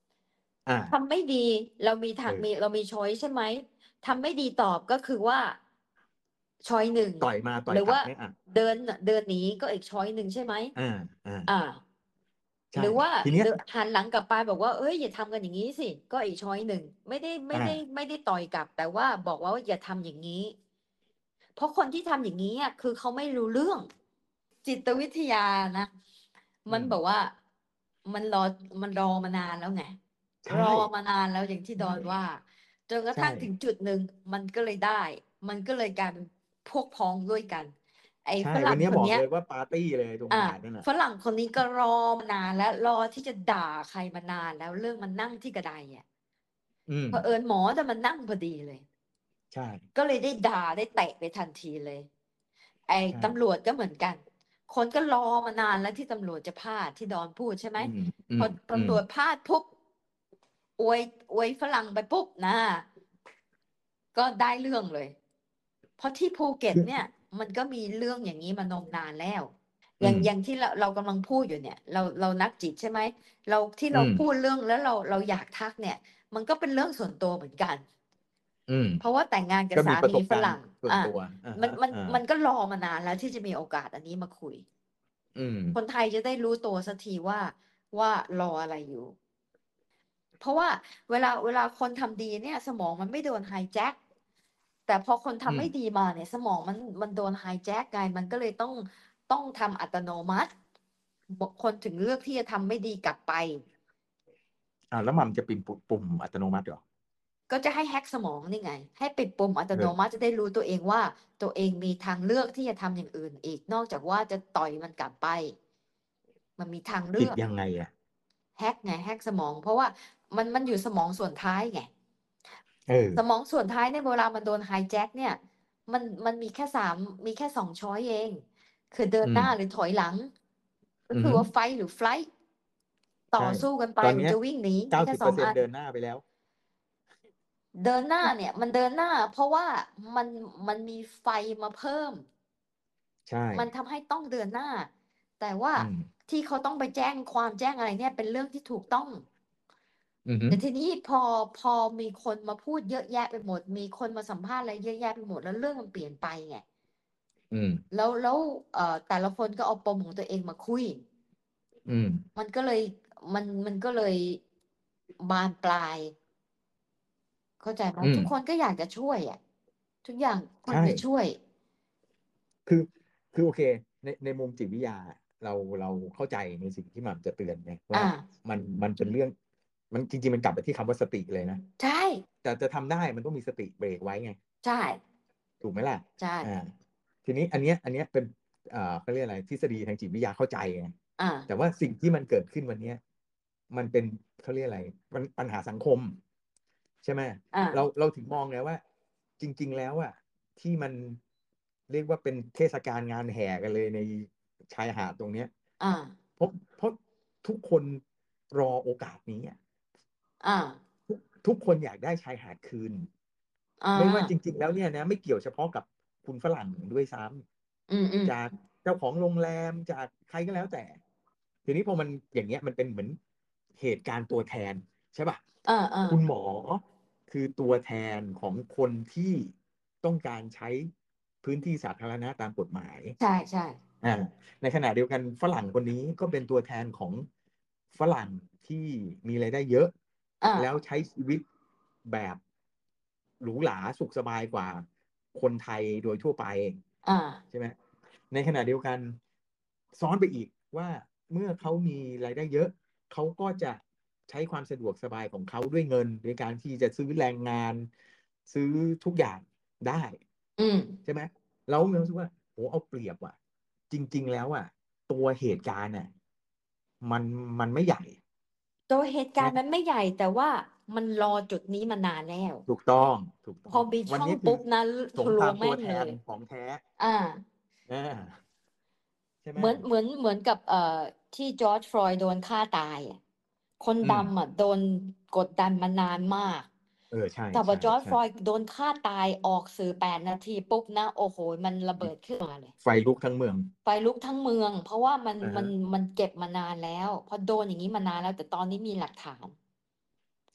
Speaker 3: อ่า
Speaker 2: ทำไม่ดีเรามี
Speaker 3: เอ
Speaker 2: ทาง
Speaker 3: อ
Speaker 2: มีเรามีช้อยใช่ไหมทำไม่ดีตอบก็คือว่าช้อยหนึ่ง
Speaker 3: ต่อยมาต่อ
Speaker 2: ห
Speaker 3: ย
Speaker 2: รือก
Speaker 3: ลับ
Speaker 2: ว่า
Speaker 3: เนี่ยอ่ะ
Speaker 2: เดินน่ะเดินหนีก็อีกช้อยหนึ่งใช่ไหม
Speaker 3: อาอ่า
Speaker 2: อา
Speaker 3: ใช่
Speaker 2: หรือว่า
Speaker 3: ทีเนี้ย
Speaker 2: เดอะ หันหลังกลับไปบอกว่า เฮ้ย อย่าทำกันอย่างงี้สิ ก็อีกช้อยหนึ่ง ไม่ได้ ไม่
Speaker 3: อา
Speaker 2: ได้ ไม่ได้ต่อยกลับ แต่ว่าบอกว่าอย่าทำอย่างงี้ เพราะคนที่ทำอย่างงี้อะ คือเขาไม่รู้เรื่อง จิตวิทยานะ
Speaker 3: อื
Speaker 2: มันแบ
Speaker 3: ม
Speaker 2: บว่ามันรอ มันรอมานานแล้วไง
Speaker 3: ใช
Speaker 2: รอ่ มานานแล้วอย่างที่ดอนว่า จนกระ
Speaker 3: ใช
Speaker 2: ทั่งถึงจุดหนึ่งมันก็เลยได้ มันก็เลยกลายเป็นพวกพ้องด้วยกัน ไอ้
Speaker 3: ใช่
Speaker 2: ฝรั่
Speaker 3: วันเนี้ยบอ
Speaker 2: งคนเ
Speaker 3: ก
Speaker 2: นี้ย
Speaker 3: เลยว่าปาร์ตีเลยตรง
Speaker 2: อา
Speaker 3: หาดนั่นน่ะ
Speaker 2: ฝรั่งคนนี้ก็รอมานานแล้ว รอที่จะด่าใครมานานแล้ว เรื่องมานั่งที่กระไดอะ
Speaker 3: อืม
Speaker 2: เผอิญหมอดันมานั่งพอดีเลย
Speaker 3: ใช่
Speaker 2: ก็เลยได้ด่า ได้เตะไปทันทีเลย ไอ้
Speaker 3: ใช่
Speaker 2: ตำรวจก็เหมือนกัน คนก็รอมานานแล้วที่ตำรวจจะพลาด ที่ดอนพูดใช่ไหม
Speaker 3: อืม อื
Speaker 2: พอ
Speaker 3: ม
Speaker 2: ตำร
Speaker 3: อืม
Speaker 2: วจพลาดปุ๊บ อวย อวยฝรั่งไปปุ๊บ น่า ก็ได้เรื่องเลย เพราะที่ภูเก็
Speaker 3: ค
Speaker 2: ตเนี่ย มันก็มีเรื่องอย่างงี้มานมนานแล้ว
Speaker 3: อ
Speaker 2: อย่าง
Speaker 3: ืม
Speaker 2: อย่างที่เรา เรากำลังพูดอยู่เนี่ย เรา เรานักจิตใช่ไหม เรา ที่
Speaker 3: อื
Speaker 2: เรา
Speaker 3: ม
Speaker 2: พูดเรื่องแล้วเรา เราอยากทักเนี่ย มันก็เป็นเรื่องส่วนตัวเหมือนกัน
Speaker 3: อืม
Speaker 2: เพราะว่าแต่งงานกั
Speaker 3: ก็
Speaker 2: บส
Speaker 3: มี
Speaker 2: า
Speaker 3: ประสบการณ
Speaker 2: มีฝร์ั่ง
Speaker 3: ส่ว
Speaker 2: อ
Speaker 3: น
Speaker 2: า
Speaker 3: ตัว อะ
Speaker 2: มั
Speaker 3: ฮะ
Speaker 2: มัน
Speaker 3: อา
Speaker 2: มันก็รอมานานแล้วที่จะมีโอกาสอันนี้มาคุย
Speaker 3: อืม
Speaker 2: คนไทยจะได้รู้ตัวสักทีว่า ว่ารออะไรอยู่ เพราะว่าเวลา เวลาคนทำดีเนี่ยสมองมันไม่โดนไฮแจ็ก แต่พอคนท
Speaker 3: อื
Speaker 2: ำไม่
Speaker 3: ม
Speaker 2: ดีมาเนี่ย สมองมัน มันโดนไฮแจ็กไง มันก็เลยต้อง ต้องทำอัตโนมัติ บางคนถึงเลือกที่จะทำไม่ดีกลับไป
Speaker 3: อ้าว แล้วหม่ำจะปิ่ม ปุ ปุ่มอัตโนมัติเหรอ?
Speaker 2: ก็จะให้แฮ็กสมองนี่ไง ให้ปิดปุ่มอัตโน
Speaker 3: เออ
Speaker 2: มัติ จะได้รู้ตัวเองว่า ตัวเองมีทางเลือกที่จะทำอย่างอื่นอีก นอกจากว่าจะต่อยมันกลับไป มันมีทางเล
Speaker 3: ปิ
Speaker 2: ื
Speaker 3: ด
Speaker 2: อก
Speaker 3: ยังไงอะ?
Speaker 2: แฮ็กไง แฮ็กสมอง เพราะว่ามัน มันอยู่สมองส่วนท้ายไง
Speaker 3: เออ
Speaker 2: สมองส่วนท้ายเนี่ยเวลามันโดนไฮแจ็กเนี่ย มัน มันมีแค่ สาม มีแค่ สอง ช้อยส์เอง คือเดิ
Speaker 3: อืม
Speaker 2: นหน้าหรือถอยหลัง ก็ค
Speaker 3: อือืฮ
Speaker 2: อึว่า Fight หรือ Flight
Speaker 3: ใ
Speaker 2: ต
Speaker 3: ช่
Speaker 2: ่อสู้กันไป
Speaker 3: ตอนเ
Speaker 2: หร
Speaker 3: นืี
Speaker 2: อ้
Speaker 3: ย
Speaker 2: จะวิ่งหนี
Speaker 3: เก้
Speaker 2: มี
Speaker 3: า
Speaker 2: แค่
Speaker 3: สิบ
Speaker 2: ส
Speaker 3: เปอ
Speaker 2: อง
Speaker 3: ร์เซ็น
Speaker 2: อั
Speaker 3: ต์
Speaker 2: น
Speaker 3: เดินหน้าไปแล้ว
Speaker 2: เดินหน้าเนี่ย มันเดินหน้า เพราะว่ามัน มันมีไฟมาเพิ่ม
Speaker 3: ใช่
Speaker 2: มันทำให้ต้องเดินหน้า แต่ว่า
Speaker 3: อืม
Speaker 2: ที่เขาต้องไปแจ้งความแจ้งอะไรเนี่ย เป็นเรื่องที่ถูกต้อง
Speaker 3: อือฮึ
Speaker 2: แต่ทีนี้พอ พอมีคนมาพูดเยอะแยะไปหมด มีคนมาสัมภาษณ์อะไรเยอะแยะไปหมด แล้วเรื่องมันเปลี่ยนไปไง
Speaker 3: อืม
Speaker 2: แล้ว แล้ว เอ่อ แต่ละคนก็เอาปมของตัวเองมาคุย
Speaker 3: อืม
Speaker 2: มันก็เลย มัน มันก็เลยบานปลาย เข้าใจไหม
Speaker 3: อืม
Speaker 2: ทุกคนก็อยากจะช่วยอะ ทุกอย่างค
Speaker 3: ใช
Speaker 2: นจะ
Speaker 3: ่
Speaker 2: ช่วย
Speaker 3: คือ คือ โอเค ใน ในมุมจิตวิทยาอะ เรา เราเข้าใจในสิ่งที่หม่ำจะเตือนไงว
Speaker 2: อ่
Speaker 3: า
Speaker 2: า
Speaker 3: มัน มันเป็นเรื่อง มัน จริง ๆ มันกลับไปที่คำว่าสติเลยนะ
Speaker 2: ใช่
Speaker 3: แต่จะทำได้มันต้องมีสติเบรกไว้ไง
Speaker 2: ใช่
Speaker 3: ถูกไหมล่ะ?
Speaker 2: ใช่
Speaker 3: อา ทีนี้อันเนี้ย อันเนี้ยเป็น อ่า เขาเรียกอะไร ทฤษฎีทางจิตวิทยาเข้าใจไง
Speaker 2: อา
Speaker 3: แต่ว่าสิ่งที่มันเกิดขึ้นวันเนี้ย มันเป็น เขาเรียกอะไร มันปัญหาสังคม ใช่ไหม
Speaker 2: อา
Speaker 3: เรา เราถึงมองไงว่า จริง ๆ แล้วอะ ที่มันเรียกว่าเป็นเทศกาลงานแห่กันเลยในชายหาดตรงเนี้ย
Speaker 2: อา
Speaker 3: เพราะ เพราะทุกคนรอโอกาสนี้อะ
Speaker 2: อา
Speaker 3: ทุก ทุกคนอยากได้ชายหาดคืน
Speaker 2: อา
Speaker 3: ไม่ว่าจริง ๆ แล้วเนี่ยนะ ไม่เกี่ยวเฉพาะกับคุณฝรั่งด้วยซ้
Speaker 2: อืม
Speaker 3: ำ จ
Speaker 2: ๆ
Speaker 3: ากเจ้าของโรงแรม จากใครก็แล้วแต่ ทีนี้พอมันอย่างเงี้ย มันเป็นเหมือนเหตุการณ์ตัวแทน ใช่เปล่า
Speaker 2: อา
Speaker 3: คุณ
Speaker 2: ๆ
Speaker 3: หมอคือตัวแทนของคนที่ต้องการใช้พื้นที่สาธารณะตามกฎหมาย
Speaker 2: ใช่ ๆ
Speaker 3: อา ในขณะเดียวกันฝรั่งคนนี้ก็เป็นตัวแทนของฝรั่งที่มีรายได้เยอะ
Speaker 2: อา
Speaker 3: แล้วใช้ชีวิตแบบหรูหราสุขสบายกว่าคนไทยโดยทั่วไป
Speaker 2: อา
Speaker 3: ใช่ไหม ในขณะเดียวกัน ซ้อนไปอีกว่าเมื่อเขามีรายได้เยอะ เขาก็จะใช้ความสะดวกสบายของเขาด้วยเงิน โดยการที่จะซื้อแรงงาน ซื้อทุกอย่างได้
Speaker 2: อืม
Speaker 3: ใช่ไหม เราก็มีความรู้สึกว่า โอ้โฮ เอาเปรียบว่ะ จริง ๆ แล้วอะ ตัวเหตุการณ์น่ะ มัน มันไม่ใหญ่
Speaker 2: ตัวเหตุการ
Speaker 3: น
Speaker 2: ณ
Speaker 3: ะ
Speaker 2: ์มันไม่ใหญ่ แต่ว่ามันรอจุดนี้มานานแล้ว
Speaker 3: ถูกต้อง ถูกต้
Speaker 2: พ
Speaker 3: อง
Speaker 2: อมีช
Speaker 3: วัน่
Speaker 2: อ
Speaker 3: นี
Speaker 2: ง้
Speaker 3: ค
Speaker 2: ปืุ๊
Speaker 3: อ
Speaker 2: บนะ
Speaker 3: สงคร
Speaker 2: ทะลว
Speaker 3: ามตัว
Speaker 2: งแม่ง
Speaker 3: แทน
Speaker 2: เลย
Speaker 3: ของแท้
Speaker 2: อา
Speaker 3: อา ใช่ไหม?
Speaker 2: เหมือน เหมือน เหมือนกับ เอ่อ ที่ George Floyd โดนฆ่าตายอะ คน
Speaker 3: อืม
Speaker 2: ดำอะโดนกดดันมานานมาก
Speaker 3: เออ ใช
Speaker 2: แต่พอ George
Speaker 3: ่ ๆ ๆ
Speaker 2: Floyd โดนฆ่าตาย ออกสื่อ แปด นาทีปุ๊บนะ โอ้โฮ มันระเบิดขึ้นมาเลย
Speaker 3: ไฟลุกทั้งเมือง
Speaker 2: ไฟลุกทั้งเมือง เพราะว่ามัน
Speaker 3: อะฮ
Speaker 2: มั
Speaker 3: ะ
Speaker 2: น มันเก็บมานานแล้ว เพราะโดนอย่างงี้มานานแล้ว แต่ตอนนี้มีหลักฐาน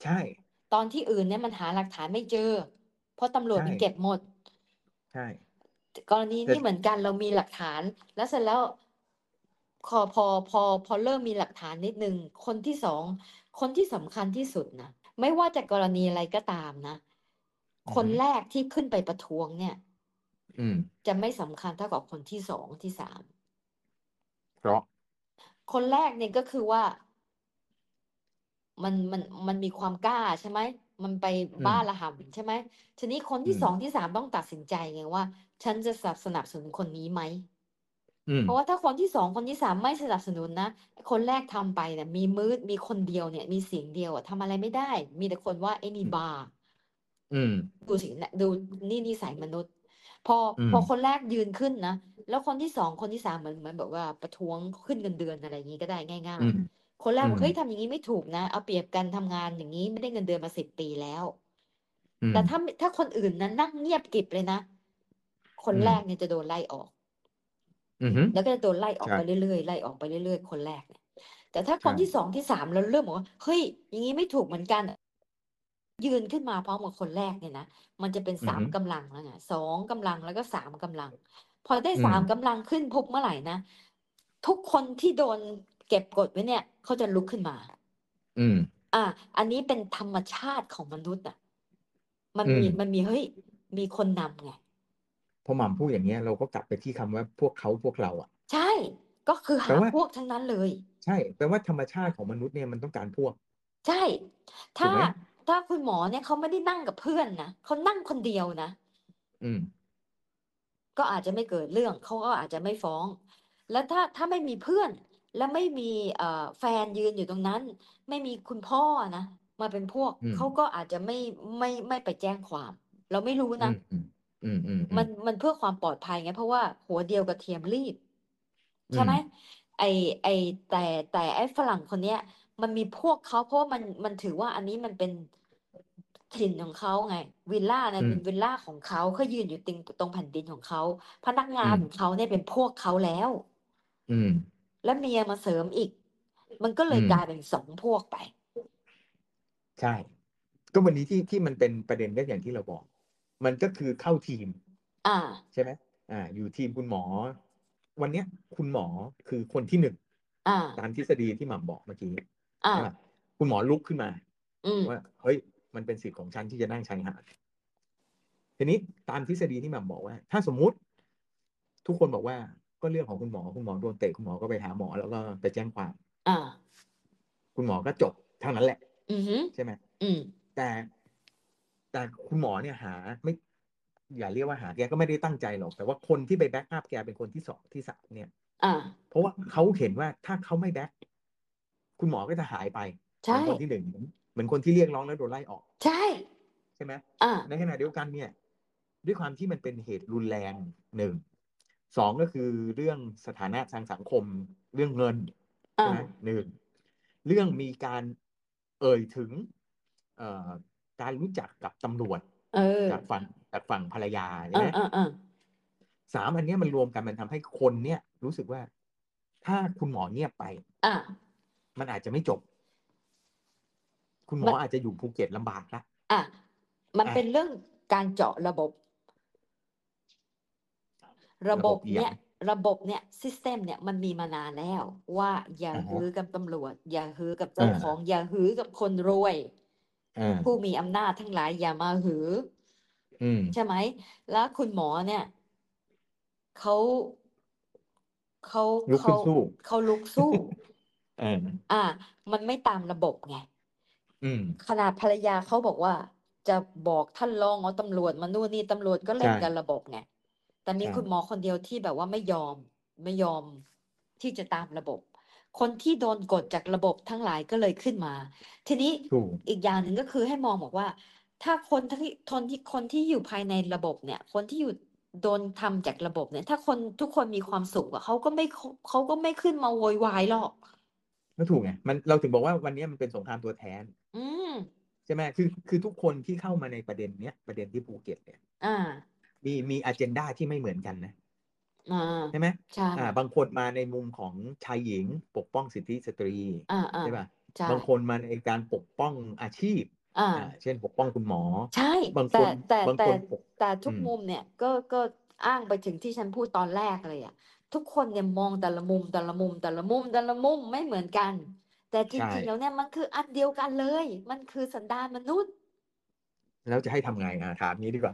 Speaker 3: ใช่
Speaker 2: ตอนที่อื่นเนี่ยมันหาหลักฐานไม่เจอ เพราะตำรวจ
Speaker 3: ใช่
Speaker 2: มันเก็บหมด
Speaker 3: ใช่
Speaker 2: กรณี
Speaker 3: แต่
Speaker 2: นี้เหมือนกันเรามีหลักฐาน แล้วเสร็จแล้ว พอพอพอพอเริ่มมีหลักฐานนิดหนึ่งคนที่สองคนที่สำคัญที่สุดนะไม่ว่าจะกรณีอะไรก็ตามนะ
Speaker 3: อือ
Speaker 2: คน
Speaker 3: ฮึ
Speaker 2: แรกที่ขึ้นไปประท้วงเนี่ย
Speaker 3: อืม
Speaker 2: จะไม่สำคัญเท่ากับคนที่สองที่สาม
Speaker 3: เพราะ
Speaker 2: คนแรกเนี่ยก็คือว่า มันมันมันมีความกล้าใช่ไหม มันไป
Speaker 3: อื
Speaker 2: บ้าม ระห่ำใช่ไหม ทีนี้คน
Speaker 3: อื
Speaker 2: ที่สอง
Speaker 3: ม
Speaker 2: ที่สาม ต้องตัดสินใจไงว่า ฉันจะสนับ สนับสนุนคนนี้ไหม
Speaker 3: อืม
Speaker 2: เพราะว่าถ้าคนที่สอง คนที่สาม ไม่สนับสนุนนะ คนแรกทำไปเนี่ยมีมืด มีคนเดียวเนี่ย มีเสียงเดียวอะทำอะไรไม่ได้ มีแต่คนว่าไอ้นี่บ้า
Speaker 3: อืม
Speaker 2: ดูสินะ ดูนี่นิสัยมนุษย์ พอ
Speaker 3: อื
Speaker 2: พอ
Speaker 3: ม
Speaker 2: คนแรกยืนขึ้นนะ แล้วคนที่สอง คนที่สาม เหมือน เหมือนแบบว่าประท้วงขึ้นเงินเดือน อะไรงี้ก็ได้ง่า
Speaker 3: อื
Speaker 2: ย
Speaker 3: ม
Speaker 2: ๆ คนแร
Speaker 3: อื
Speaker 2: กบอก
Speaker 3: ม
Speaker 2: เฮ้ย ทำอย่างงี้ไม่ถูกนะ เอาเปรียบกันทำงานอย่างงี้ ไม่ได้เงินเดือนมา สิบ ปีแล้ว
Speaker 3: อื
Speaker 2: แต่
Speaker 3: ม
Speaker 2: ถ้า ม ถ้าคนอื่นนะนั่งเงียบกริบเลยนะ ค
Speaker 3: อื
Speaker 2: นแรก
Speaker 3: ม
Speaker 2: เนี่ยจะโดนไล่ออก
Speaker 3: อือฮึ
Speaker 2: แล้วก็จะโดนไล่ออ
Speaker 3: ใช
Speaker 2: กไปเรื่อย ๆ ไล่ออกไปเรื่อย ๆ คนแรกเนี่ย แต่ถ้า
Speaker 3: ใช
Speaker 2: คนที่สอง ที่สาม เราเริ่มบอกว่า เฮ้ย อย่างงี้ไม่ถูกเหมือนกัน ยืนขึ้นมาพร้อมกับคนแรกเนี่ยนะ มันจะเป็น
Speaker 3: อื
Speaker 2: ส
Speaker 3: อ
Speaker 2: า
Speaker 3: ฮ
Speaker 2: ม
Speaker 3: ึ
Speaker 2: กำลังแล้วไง สอง กำลัง แล้วก็ สาม กำลัง พอได้
Speaker 3: อื
Speaker 2: สาม
Speaker 3: ม
Speaker 2: กำลังขึ้นปุ๊บเมื่อไหร่นะ ทุกคนที่โดนเก็บกดไว้เนี่ย เขาจะลุกขึ้นมา
Speaker 3: อืม
Speaker 2: อา อันนี้เป็นธรรมชาติของมนุษย์อะ มันมี
Speaker 3: อืม
Speaker 2: มันมี เฮ้ย มีคนนำไง
Speaker 3: พอหม่ำพูดอย่างเงี้ย เราก็กลับไปที่คำว่าพวกเขาพวกเราอะ
Speaker 2: ใช่ ก็คือห
Speaker 3: แปล
Speaker 2: า
Speaker 3: ว่า
Speaker 2: พวกทั้งนั้นเลย
Speaker 3: ใช่ แปลว่าธรรมชาติของมนุษย์เนี่ยมันต้องการพวก
Speaker 2: ใช่ ถ
Speaker 3: ถู
Speaker 2: ้า
Speaker 3: กไหม?
Speaker 2: ถ้าคุณหมอเนี่ยเขาไม่ได้นั่งกับเพื่อนนะ เขานั่งคนเดียวนะ
Speaker 3: อืม
Speaker 2: ก็อาจจะไม่เกิดเรื่อง เขาก็อาจจะไม่ฟ้อง แล้วถ้า ถ้าไม่มีเพื่อน และไม่มี เอ่อ แฟนยืนอยู่ตรงนั้น ไม่มีคุณพ่อนะมาเป็นพวก
Speaker 3: อืม
Speaker 2: เขาก็อาจจะไม่ ไม่ ไม่ไปแจ้งความ เราไม่รู้
Speaker 3: อื
Speaker 2: นะ
Speaker 3: ม ๆ อืม
Speaker 2: มัน
Speaker 3: ๆ ๆ
Speaker 2: มันเพื่อความปลอดภัยไง เพราะว่าหัวเดียวกระเทียมรีบ
Speaker 3: อื
Speaker 2: ใช่ไหม
Speaker 3: ม
Speaker 2: ไอ้ ไอ้ แต่ แต่ไอ้ฝรั่งคนเนี้ยมันมีพวกเขา เพราะว่ามัน มันถือว่าอันนี้มันเป็น ถิ่นของเขาไง วิลลาเนี
Speaker 3: อ่ื
Speaker 2: ยเป็น
Speaker 3: ม
Speaker 2: วิลลาของเขา เขายืนอยู่ติง ตรงแผ่นดินของเขา พนักง
Speaker 3: อื
Speaker 2: าน
Speaker 3: ม
Speaker 2: ของเขาเนี่ยเป็นพวกเขาแล้ว
Speaker 3: อืม
Speaker 2: แล้วเมียมาเสริมอีก มันก็เล
Speaker 3: อืม
Speaker 2: ยกลายเป็น สอง พวกไป
Speaker 3: ใช่ ก็วันนี้ที่ ที่มันเป็นประเด็นก็อย่างที่เราบอก มันก็คือเข้าทีม
Speaker 2: อา
Speaker 3: ใช่ไหม อ่า อยู่ทีมคุณหมอ วันเนี้ยคุณหมอคือคนที่ หนึ่ง
Speaker 2: อ
Speaker 3: ตา
Speaker 2: า
Speaker 3: มทฤษฎีที่หม่ำบอกเมื่อกี้
Speaker 2: อ
Speaker 3: ใช่เปล่า
Speaker 2: า
Speaker 3: คุณหมอลุกขึ้นมา
Speaker 2: อืม
Speaker 3: ว่า เฮ้ย มันเป็นสิทธิ์ของฉันที่จะนั่งชายหาด ทีนี้ตามทฤษฎีที่หม่ำบอกว่า ถ้าสมมุติ ทุกคนบอกว่า ก็เรื่องของคุณหมอ คุณหมอโดนเตะ คุณหมอก็ไปหาหมอ แล้วก็ไปแจ้งความ
Speaker 2: อา
Speaker 3: คุณหมอก็จบเท่านั้นแหละ
Speaker 2: อือฮึ
Speaker 3: ใช่ไหม
Speaker 2: อืม
Speaker 3: แต่ แต่คุณหมอเนี่ยหาไม่ อย่าเรียกว่าหา แกก็ไม่ได้ตั้งใจหรอก แต่ว่าคนที่ไปแบ็กอัปแกเป็นคนที่ สอง ที่ สาม เนี่ย
Speaker 2: อา
Speaker 3: เพราะว่าเขาเห็นว่าถ้าเขาไม่แบ็ก คุณหมอก็จะหายไป
Speaker 2: ใช
Speaker 3: เหมื
Speaker 2: ่
Speaker 3: อนคนที่ หนึ่ง เหมือน เหมือนคนที่เรียกร้องแล้วโดนไล่ออก
Speaker 2: ใช่
Speaker 3: ใช่ไหม
Speaker 2: อา
Speaker 3: ในขณะเดียวกันเนี่ย ด้วยความที่มันเป็นเหตุรุนแรง หนึ่ง สอง ก็คือเรื่องสถานะทางสังคม เรื่องเงิน
Speaker 2: อ
Speaker 3: ใช่ไหม
Speaker 2: า
Speaker 3: หนึ่ง เรื่องมีการเอ่ยถึง เอ่อ การรู้จักกับตำรวจ
Speaker 2: เออ
Speaker 3: จากฝั่ง จากฝั่งภรรยา ใช
Speaker 2: เอ่
Speaker 3: ไหม
Speaker 2: อ ๆ ๆ
Speaker 3: สาม อันเนี้ยมันรวมกันมันทำให้คนเนี่ยรู้สึกว่า ถ้าคุณหมอเงียบไป
Speaker 2: อา
Speaker 3: มันอาจจะไม่จบ คุณหม
Speaker 2: ม
Speaker 3: อั
Speaker 2: น
Speaker 3: อาจจะอยู่ภูเก็ตลำบากนะ
Speaker 2: อา มัน
Speaker 3: อ
Speaker 2: เป็น
Speaker 3: า
Speaker 2: เรื่องการเจาะระบบ ระ
Speaker 3: ระ
Speaker 2: บบ
Speaker 3: บบอีห
Speaker 2: เ
Speaker 3: ย
Speaker 2: นัี่
Speaker 3: ง
Speaker 2: ย ระบบเนี่ย system เนี่ย มันมีมานานแล้วว่า อย่า
Speaker 3: อะฮ
Speaker 2: หื
Speaker 3: ะ
Speaker 2: อกับตำรวจ อย่าหือกับเจ
Speaker 3: อ้
Speaker 2: าขอ
Speaker 3: า
Speaker 2: ง อย่าหือกับคนรวย
Speaker 3: อ
Speaker 2: ผู้
Speaker 3: า
Speaker 2: มีอำนาจทั้งหลายอย่ามาหือ
Speaker 3: อืม
Speaker 2: ใช่ไหม แล้วคุณหมอเนี่ย เขา เขา เข
Speaker 3: ลุกขึ้
Speaker 2: า
Speaker 3: นสู้
Speaker 2: เขาลุกสู้
Speaker 3: เออ
Speaker 2: อา มันไม่ตามระบบไง
Speaker 3: อืม
Speaker 2: ขนาดภรรยาเขาบอกว่า จะบอกท่านรองเอาตำรวจมานู่นนี่ ตำรวจก็
Speaker 3: ใช
Speaker 2: เล่นกับ่ระบบไง แต่
Speaker 3: ใ
Speaker 2: ม
Speaker 3: ชี
Speaker 2: คุณ
Speaker 3: ่
Speaker 2: หมอคนเดียวที่แบบว่าไม่ยอม ไม่ยอมที่จะตามระบบ คนที่โดนกดจากระบบทั้งหลายก็เลยขึ้นมา ทีนี้
Speaker 3: ถูก
Speaker 2: อีกอย่างหนึ่งก็คือให้มองบอกว่า ถ้าคนที่ ทนที่ คนที่อยู่ภายในระบบเนี่ย คนที่อยู่ โดนทำจากระบบเนี่ย ถ้าคนทุกคนมีความสุขอะ เขาก็ไม่ ข เขาก็ไม่ขึ้นมาโวยวายหรอก
Speaker 3: ก็ถูกไง มัน เราถึงบอกว่าวันเนี้ยมันเป็นสงครามตัวแทน
Speaker 2: อืม
Speaker 3: ใช่ไหม คือ คือทุกคนที่เข้ามาในประเด็นเนี้ย ประเด็นที่ภูเก็ตเนี่ย
Speaker 2: อา
Speaker 3: มี มี อะเจนดา ที่ไม่เหมือนกันนะ
Speaker 2: อา
Speaker 3: ใช่ไหม
Speaker 2: ใช่
Speaker 3: อ่า บางคนมาในมุมของชายหญิง ปกป้องสิทธิสตรี
Speaker 2: อา
Speaker 3: ใช่เปล่า
Speaker 2: ๆใช่
Speaker 3: บางคนมาในการปกป้องอาชีพ
Speaker 2: อ่า
Speaker 3: อ่า เช่นปกป้องคุณหมอ
Speaker 2: ใช่
Speaker 3: บาง
Speaker 2: แต่
Speaker 3: คน
Speaker 2: แต่
Speaker 3: บาง
Speaker 2: แต่
Speaker 3: คนปก
Speaker 2: แต่ทุ
Speaker 3: อื
Speaker 2: ก
Speaker 3: ม
Speaker 2: มุมเนี่ยก็ก็อ้างไปถึงที่ฉันพูดตอนแรกเลยอะทุกคนเนี่ยมองแต่ละมุม แต่ละมุม แต่ละมุม แต่ละมุมไม่เหมือนกัน แต่จ
Speaker 3: ใช่
Speaker 2: ริง ๆ แล้วเนี่ยมันคืออันเดียวกันเลย มันคือสันดานมนุษย์
Speaker 3: แล้วจะให้ทำไงอ่ะถามงี้ดีกว่า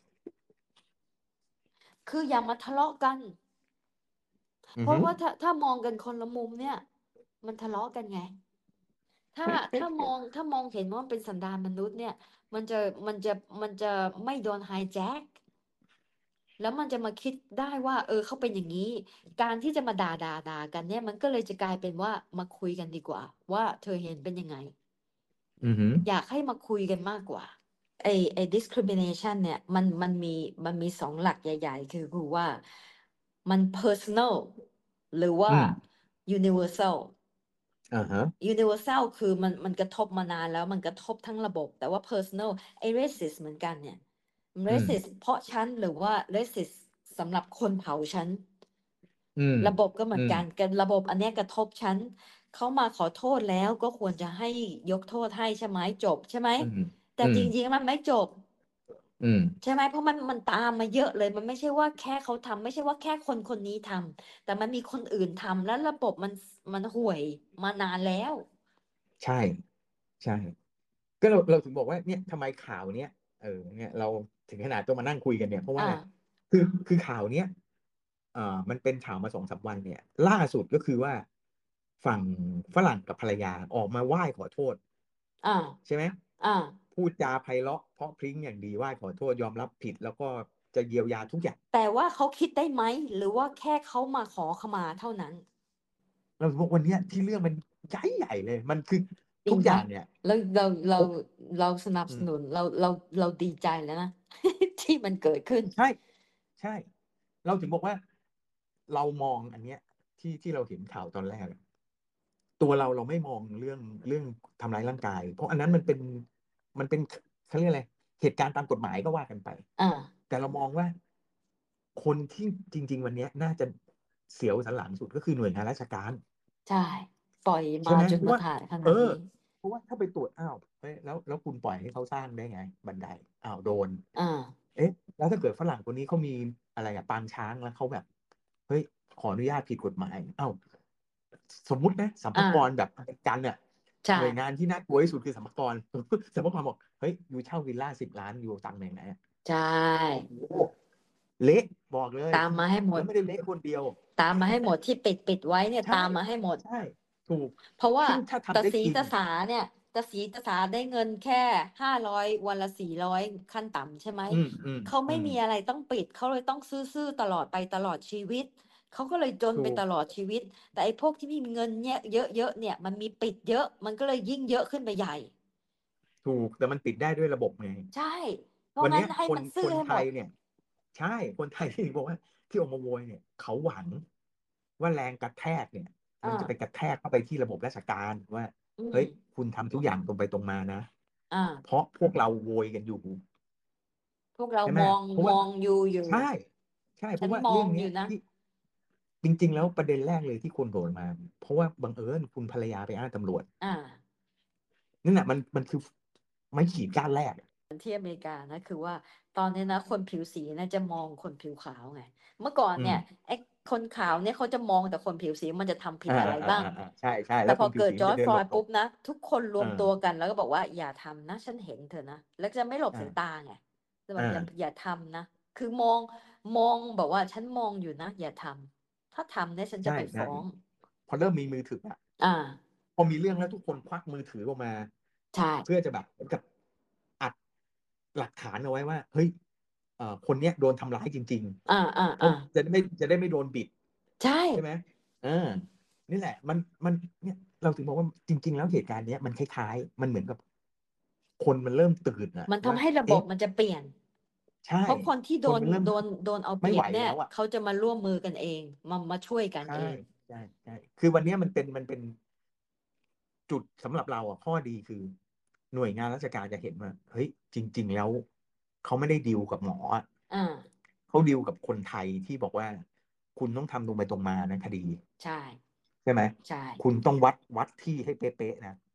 Speaker 2: คืออย่ามาทะเลาะกัน
Speaker 3: อือ
Speaker 2: เพ
Speaker 3: ฮึ
Speaker 2: ราะว่าถ้า ถ้ามองกันคนละมุมเนี่ย มันทะเลาะกันไง ถ้า ถ้ามอง ถ้ามองเห็นว่ามันเป็นสันดานมนุษย์เนี่ย มันจะ มันจะ มันจะไม่โดนไฮแจ็ก แล้วมันจะมาคิดได้ว่า เออ เขาเป็นอย่างงี้ การที่จะมาด่า ๆ ๆ กันเนี่ย มันก็เลยจะกลายเป็นว่ามาคุยกันดีกว่า ว่าเธอเห็นเป็นยังไง
Speaker 3: อือฮึ
Speaker 2: อยากให้มาคุยกันมากกว่า ไอ้ ไอ้ discrimination เนี่ย มัน มันมี มันมี สอง หลักใหญ่ ๆ คือคือว่ามัน เพอร์ซันนัล หรือว่า
Speaker 3: อืม
Speaker 2: universal
Speaker 3: อะฮะ
Speaker 2: universal คือมัน มันกระทบมานานแล้ว มันกระทบทั้งระบบ แต่ว่า เพอร์ซันนัล ไอ้ racist เหมือนกันเนี่ย
Speaker 3: อืม
Speaker 2: racist เพราะฉัน หรือว่า racist สำหรับคนเผ่าฉัน
Speaker 3: อืม
Speaker 2: ระบบก็เหมื
Speaker 3: อืม
Speaker 2: อนกัน กัน ระบบอันเนี้ยกระทบฉัน เขามาขอโทษแล้วก็ควรจะให้ยกโทษให้ใช่ไหม จบใช่ไหม
Speaker 3: อืม
Speaker 2: แต่
Speaker 3: อืม
Speaker 2: จริง ๆ มันไม่จบ
Speaker 3: อืม
Speaker 2: ใช่ไหม เพราะมัน มันตามมาเยอะเลย มันไม่ใช่ว่าแค่เขาทำ ไม่ใช่ว่าแค่คนคนนี้ทำ แต่มันมีคนอื่นทำ แล้วระบบมัน ส มันห่วยมานานแล้ว
Speaker 3: ใช่ ใช่ ก็เรา เราถึงบอกว่า เนี่ย ทำไมข่าวเนี้ย เออ เนี่ย เราถึงขนาดต้องมานั่งคุยกันเนี่ย เพราะ
Speaker 2: อ
Speaker 3: ว่า
Speaker 2: า
Speaker 3: คือ คือข่าวเนี้ย เอ่อ มันเป็นข่าวมา สองสาม วันเนี่ย ล่าสุดก็คือว่า ฝั่งฝรั่งกับภรรยาออกมาไหว้ขอโทษ
Speaker 2: อา
Speaker 3: ใช่ไหม
Speaker 2: อา
Speaker 3: พูดจาไพเราะเพราะพริ้งอย่างดี ไหว้ขอโทษ ยอมรับผิด แล้วก็จะเยียวยาทุกอย่าง
Speaker 2: แต่ว่าเขาคิดได้ไหม หรือว่าแค่เขามาขอขมาเท่านั้น?
Speaker 3: เราถึงบอกวันเนี้ยที่เรื่องมันใหญ่ใหญ่เลย มันคือ
Speaker 2: จร
Speaker 3: ทุ
Speaker 2: ิ
Speaker 3: ก
Speaker 2: ง
Speaker 3: อย่า
Speaker 2: นะ
Speaker 3: งเนี่ย
Speaker 2: เรา เรา เรา
Speaker 3: ผม
Speaker 2: เราสนับ
Speaker 3: อืม
Speaker 2: สนุน เรา เรา เราดีใจแล้วนะ ที่มันเกิดขึ้น
Speaker 3: ใช่ ใช่ เราถึงบอกว่า เรามองอันเนี้ย ที่ ที่เราเห็นข่าวตอนแรกอะ ตัวเรา เราไม่มองเรื่อง เรื่องทำร้ายร่างกาย เพราะอันนั้นมันเป็น มันเป็น ข เขาเรียกอะไร เหตุการณ์ตามกฎหมายก็ว่ากันไป
Speaker 2: อา
Speaker 3: แต่เรามองว่า คนที่จริง ๆ วันเนี้ยน่าจะเสียวสันหลังสุด ก็คือหน่วยงานราชการ
Speaker 2: ใช่ ปล่อย
Speaker 3: ใช
Speaker 2: ม่า
Speaker 3: ไหม
Speaker 2: จ
Speaker 3: เ
Speaker 2: น
Speaker 3: พราะว่า
Speaker 2: มาถ่ายข
Speaker 3: เออ
Speaker 2: นาดนี้
Speaker 3: เพราะว่าถ้าไปตรวจ อ้าว เฮ้ย แล้ว แล้วคุณปล่อยให้เขาสร้างได้ไงบันได อ้าว โดน
Speaker 2: อา
Speaker 3: เอ๊ะ แล้วถ้าเกิดฝรั่งคนนี้เขามีอะไรอะ ปางช้าง แล้วเขาแบบ เฮ้ย ขออนุญาตผิดกฎหมาย อ้าว สมมุตินะ สรรพ
Speaker 2: อา
Speaker 3: ากรแบบอเมริกันน่ะ
Speaker 2: ใช่
Speaker 3: หน่วยงานที่น่ากลัวที่สุดคือสรรพากร สรรพากรบอก เฮ้ย ยูเช่าวิลลา สิบ ล้าน ยูเอาตังค์มาจากไหนอะ?
Speaker 2: ใช่
Speaker 3: โอ้โฮ เละบอกเลย
Speaker 2: ตามมาให้หม
Speaker 3: แล้
Speaker 2: ด
Speaker 3: วไม่ได้เละคนเดียว
Speaker 2: ตามมาให้หมด ที่ปิด ปิดไว้เนี่ย
Speaker 3: ใช่
Speaker 2: ตามมาให้หมด
Speaker 3: ใช่ ถูก
Speaker 2: เพราะว่า
Speaker 3: ซึ่งถ้าท
Speaker 2: ตา
Speaker 3: ำได้
Speaker 2: สีตา
Speaker 3: จริง
Speaker 2: สาเนี่ย ตาสีตาสาได้เงินแค่ ห้าร้อย วันละ สี่ร้อย ขั้นต่ำใช่ไหม
Speaker 3: อืม
Speaker 2: เขา
Speaker 3: ๆ
Speaker 2: ไ
Speaker 3: อ
Speaker 2: มื่มี
Speaker 3: ม
Speaker 2: อะไรต้องปิด เขาเลยต้องซื่อ ๆ ตลอดไปตลอดชีวิต เขาก็เลยจน
Speaker 3: ถูก
Speaker 2: ไปตลอดชีวิต แต่ไอ้พวกที่ไมมีเงินเนี่ย เยอะ ๆ เนี่ย มันมีปิดเยอะ มันก็เลยยิ่งเยอะขึ้นไปใหญ่
Speaker 3: ถูก แต่มันปิดได้ด้วยระบบไง
Speaker 2: ใช่ เพรา
Speaker 3: วั
Speaker 2: ะ
Speaker 3: นเ
Speaker 2: งั
Speaker 3: น้ี้
Speaker 2: น
Speaker 3: ยคน
Speaker 2: ให้มันซื่
Speaker 3: ค
Speaker 2: อให้หมด
Speaker 3: นไทยเนี่ย ใช่ คนไทย ที่ถึงบอกว่า ที่ออกมาโวยเนี่ย เขาหวังว่าแรงกระแทกเนี่ย
Speaker 2: อ
Speaker 3: มันจะไป
Speaker 2: า
Speaker 3: กระแทกเข้าไปที่ระบบราชการว่า
Speaker 2: อื
Speaker 3: เฮ้ย
Speaker 2: ม
Speaker 3: คุณทำทุกอย่างตรงไปตรงมานะ
Speaker 2: อา
Speaker 3: เพราะพวกเราโวยกันอยู่
Speaker 2: พวกเรา
Speaker 3: ใช่ไหม
Speaker 2: มอง
Speaker 3: เพราะว่
Speaker 2: ม
Speaker 3: า
Speaker 2: องยูอยู่
Speaker 3: ใช่ ใช่ เพ
Speaker 2: ฉั
Speaker 3: รา
Speaker 2: น
Speaker 3: ะว่า
Speaker 2: ม
Speaker 3: เร
Speaker 2: อื
Speaker 3: ่อง
Speaker 2: งอยู
Speaker 3: เนี้ย่
Speaker 2: นะ
Speaker 3: ที่ จริง ๆ แล้วประเด็นแรกเลยที่คนโดดมา เพราะว่าบังเอิญคุณภรรยาไปอ้างตำรวจ
Speaker 2: อา
Speaker 3: นั่นน่ะ มัน มันคือ ฟ ไม้ขีดก้านแรกอะ
Speaker 2: ที่อเมริกานะ คือว่าตอนนี้นะ คนผิวสีน่ะจะมองคนผิวขาวไง เมื่อก่อน
Speaker 3: อืม
Speaker 2: เนี่ย ไอ้คนขาวเนี่ยเขาจะมองแต่คนผิวสีมันจะทำผิ
Speaker 3: อ
Speaker 2: ด
Speaker 3: า
Speaker 2: อะไรบ้าง
Speaker 3: ๆ ๆ ๆ ใช่ ๆ
Speaker 2: แ
Speaker 3: แ
Speaker 2: ต
Speaker 3: ล้
Speaker 2: ่
Speaker 3: วคนผิ
Speaker 2: พอเ
Speaker 3: ว
Speaker 2: กิด
Speaker 3: สีมันจะ
Speaker 2: George
Speaker 3: เดินหล
Speaker 2: Floyd ปุ๊
Speaker 3: บ
Speaker 2: บนะ ทุกคนร
Speaker 3: ๆ เออ
Speaker 2: วมตัวกัน แล้วก็บอกว่า "อย่าทำนะ ฉันเห็นเธอนะ" แล้วจะไม่หลบ
Speaker 3: อ
Speaker 2: สาย
Speaker 3: า
Speaker 2: ตาไง จะแบ
Speaker 3: อ
Speaker 2: บ "อย่า
Speaker 3: า
Speaker 2: อย่าทำนะ" คือมอง มองแบบว่า "ฉันมองอยู่นะ อย่าทำ ถ้าทำเนี่ยฉัน
Speaker 3: ใช
Speaker 2: จะ
Speaker 3: ่
Speaker 2: ไปฟ้อง"
Speaker 3: ๆ พอเริ่มมีมือถืออะ
Speaker 2: อา
Speaker 3: พอมีเรื่องแล้วทุกคนควักมือถือออกมา
Speaker 2: ใช่
Speaker 3: เพื่อจะแบบเหมือนกับอัดหลักฐานเอาไว้ว่า เฮ้ย เอ่อ คนเนี้ยโดนทำร้ายจริง
Speaker 2: อา
Speaker 3: ๆ เพราะ
Speaker 2: ๆ ๆ
Speaker 3: จะได้ไม่ จะได้ไม่โดนบิด
Speaker 2: ใช่
Speaker 3: ใช่ไหม เออ นี่แหละ มัน มัน เนี่ยเราถึงบอกว่า จริง ๆ แล้วเหตุการณ์เนี้ยมันคล้าย ๆ มันเหมือนกับ คนมันเริ่มตื่นอะว
Speaker 2: มันท่
Speaker 3: า
Speaker 2: ำให้ระ
Speaker 3: เอ
Speaker 2: บ
Speaker 3: ๊
Speaker 2: บ
Speaker 3: ะ
Speaker 2: มันจะเปลี่ยน
Speaker 3: ใช่
Speaker 2: เพราะคนที่โ
Speaker 3: ค
Speaker 2: ดน
Speaker 3: นมันเริ่ม
Speaker 2: โดน โดนเอา
Speaker 3: ไ
Speaker 2: เ
Speaker 3: ม
Speaker 2: ป่รี
Speaker 3: ไหว
Speaker 2: ยบเนี่
Speaker 3: แล
Speaker 2: ย
Speaker 3: ้วอะ
Speaker 2: เขาจะมาร่วมมือกันเอง มา มาช่วยกัน
Speaker 3: ใช่
Speaker 2: เอง
Speaker 3: ใช่ ๆ คือวันเนี้ยมันเป็น มันเป็น จุดสำหรับเราอะ ข้อดีคือ หน่วยงานราชการจะเห็นว่า เฮ้ย จริง ๆ แล้วเขาไม่ได้ดีลกับหมออะ
Speaker 2: อา
Speaker 3: เขาดีลกับคนไทยที่บอกว่า คุณต้องทำตรงไปตรงมานะคดี
Speaker 2: ใช่
Speaker 3: ใช่ไหม
Speaker 2: ใช่
Speaker 3: คุณต้องวัด วัดที่ให้เป๊ะ ๆ นะ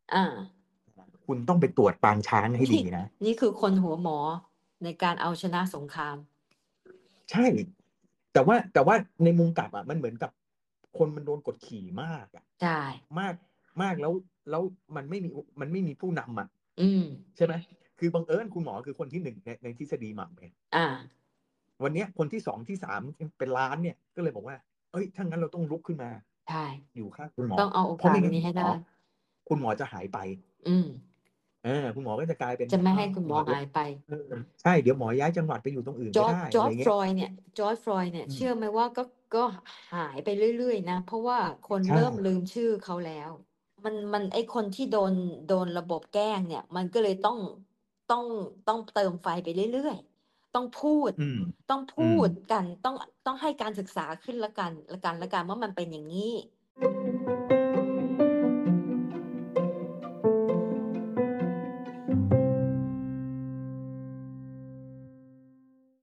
Speaker 2: อ่า
Speaker 3: คุณต้องไปตรวจปางช้างให้ดี
Speaker 2: นี่
Speaker 3: นะ
Speaker 2: นี่คือคนหัวหมอในการเอาชนะสงคราม
Speaker 3: ใช่ แต่ว่าแต่ว่าในมุมกลับอ่ะมันเหมือนกับคนมันโดนกดขี่มากอ่ะ
Speaker 2: ใช่
Speaker 3: มากมากแล้วแล้วมันไม่มีมันไม่มีผู้นำอ่ะ
Speaker 2: อืม
Speaker 3: ใช่ไหมคือบังเอิญคุณหมอคือคนที่หนึ่งในในทฤษฎีหม่ำเนี่ย
Speaker 2: อ่า
Speaker 3: วันเนี้ยคนที่สองที่สามเป็นล้านเนี่ยก็เลยบอกว่า เอ้ยถ้างั้นเราต้องลุกขึ้นมา
Speaker 2: ใช่
Speaker 3: อยู่ข้างคุณหมอ
Speaker 2: ต้องเอาโอ
Speaker 3: เพราะ
Speaker 2: กาส
Speaker 3: ไม่งั้น
Speaker 2: นี้
Speaker 3: คุ
Speaker 2: ให้
Speaker 3: ณหมอ
Speaker 2: ได้
Speaker 3: คุณหมอจะหายไป
Speaker 2: อืม
Speaker 3: เออคุณหมอก็จะกลายเป็น
Speaker 2: จะไม่
Speaker 3: อ้า
Speaker 2: ให้
Speaker 3: ว
Speaker 2: คุณหมอ
Speaker 3: เดี๋ยว
Speaker 2: หายไป
Speaker 3: เออใช่เดี๋ยวหมอย้ายจังหวัดไปอยู่ตรงอื่น
Speaker 2: จ
Speaker 3: ก็ได้
Speaker 2: จ
Speaker 3: อะไรเงี้
Speaker 2: ฟ
Speaker 3: ย
Speaker 2: ลอยด์ เนี่ย จอร์จ ฟลอยด์ เนี่ย
Speaker 3: อื
Speaker 2: เชื่
Speaker 3: ม
Speaker 2: อไหมว่าก็ก็หายไปเรื่อย ๆ นะ เพราะว่าคน
Speaker 3: ใช่
Speaker 2: เริ่มลืมชื่อเขาแล้ว มันมันไอ้คนที่โดนโดนระบบแกล้งเนี่ย มันก็เลยต้องต้องต้องเติมไฟไปเรื่อย ๆ ต้องพูด
Speaker 3: อืม
Speaker 2: ต้อง
Speaker 3: อื
Speaker 2: พู
Speaker 3: ม
Speaker 2: ดกัน ต้องต้องให้การศึกษาขึ้นและกันและกันและกันว่ามันเป็นอย่างงี้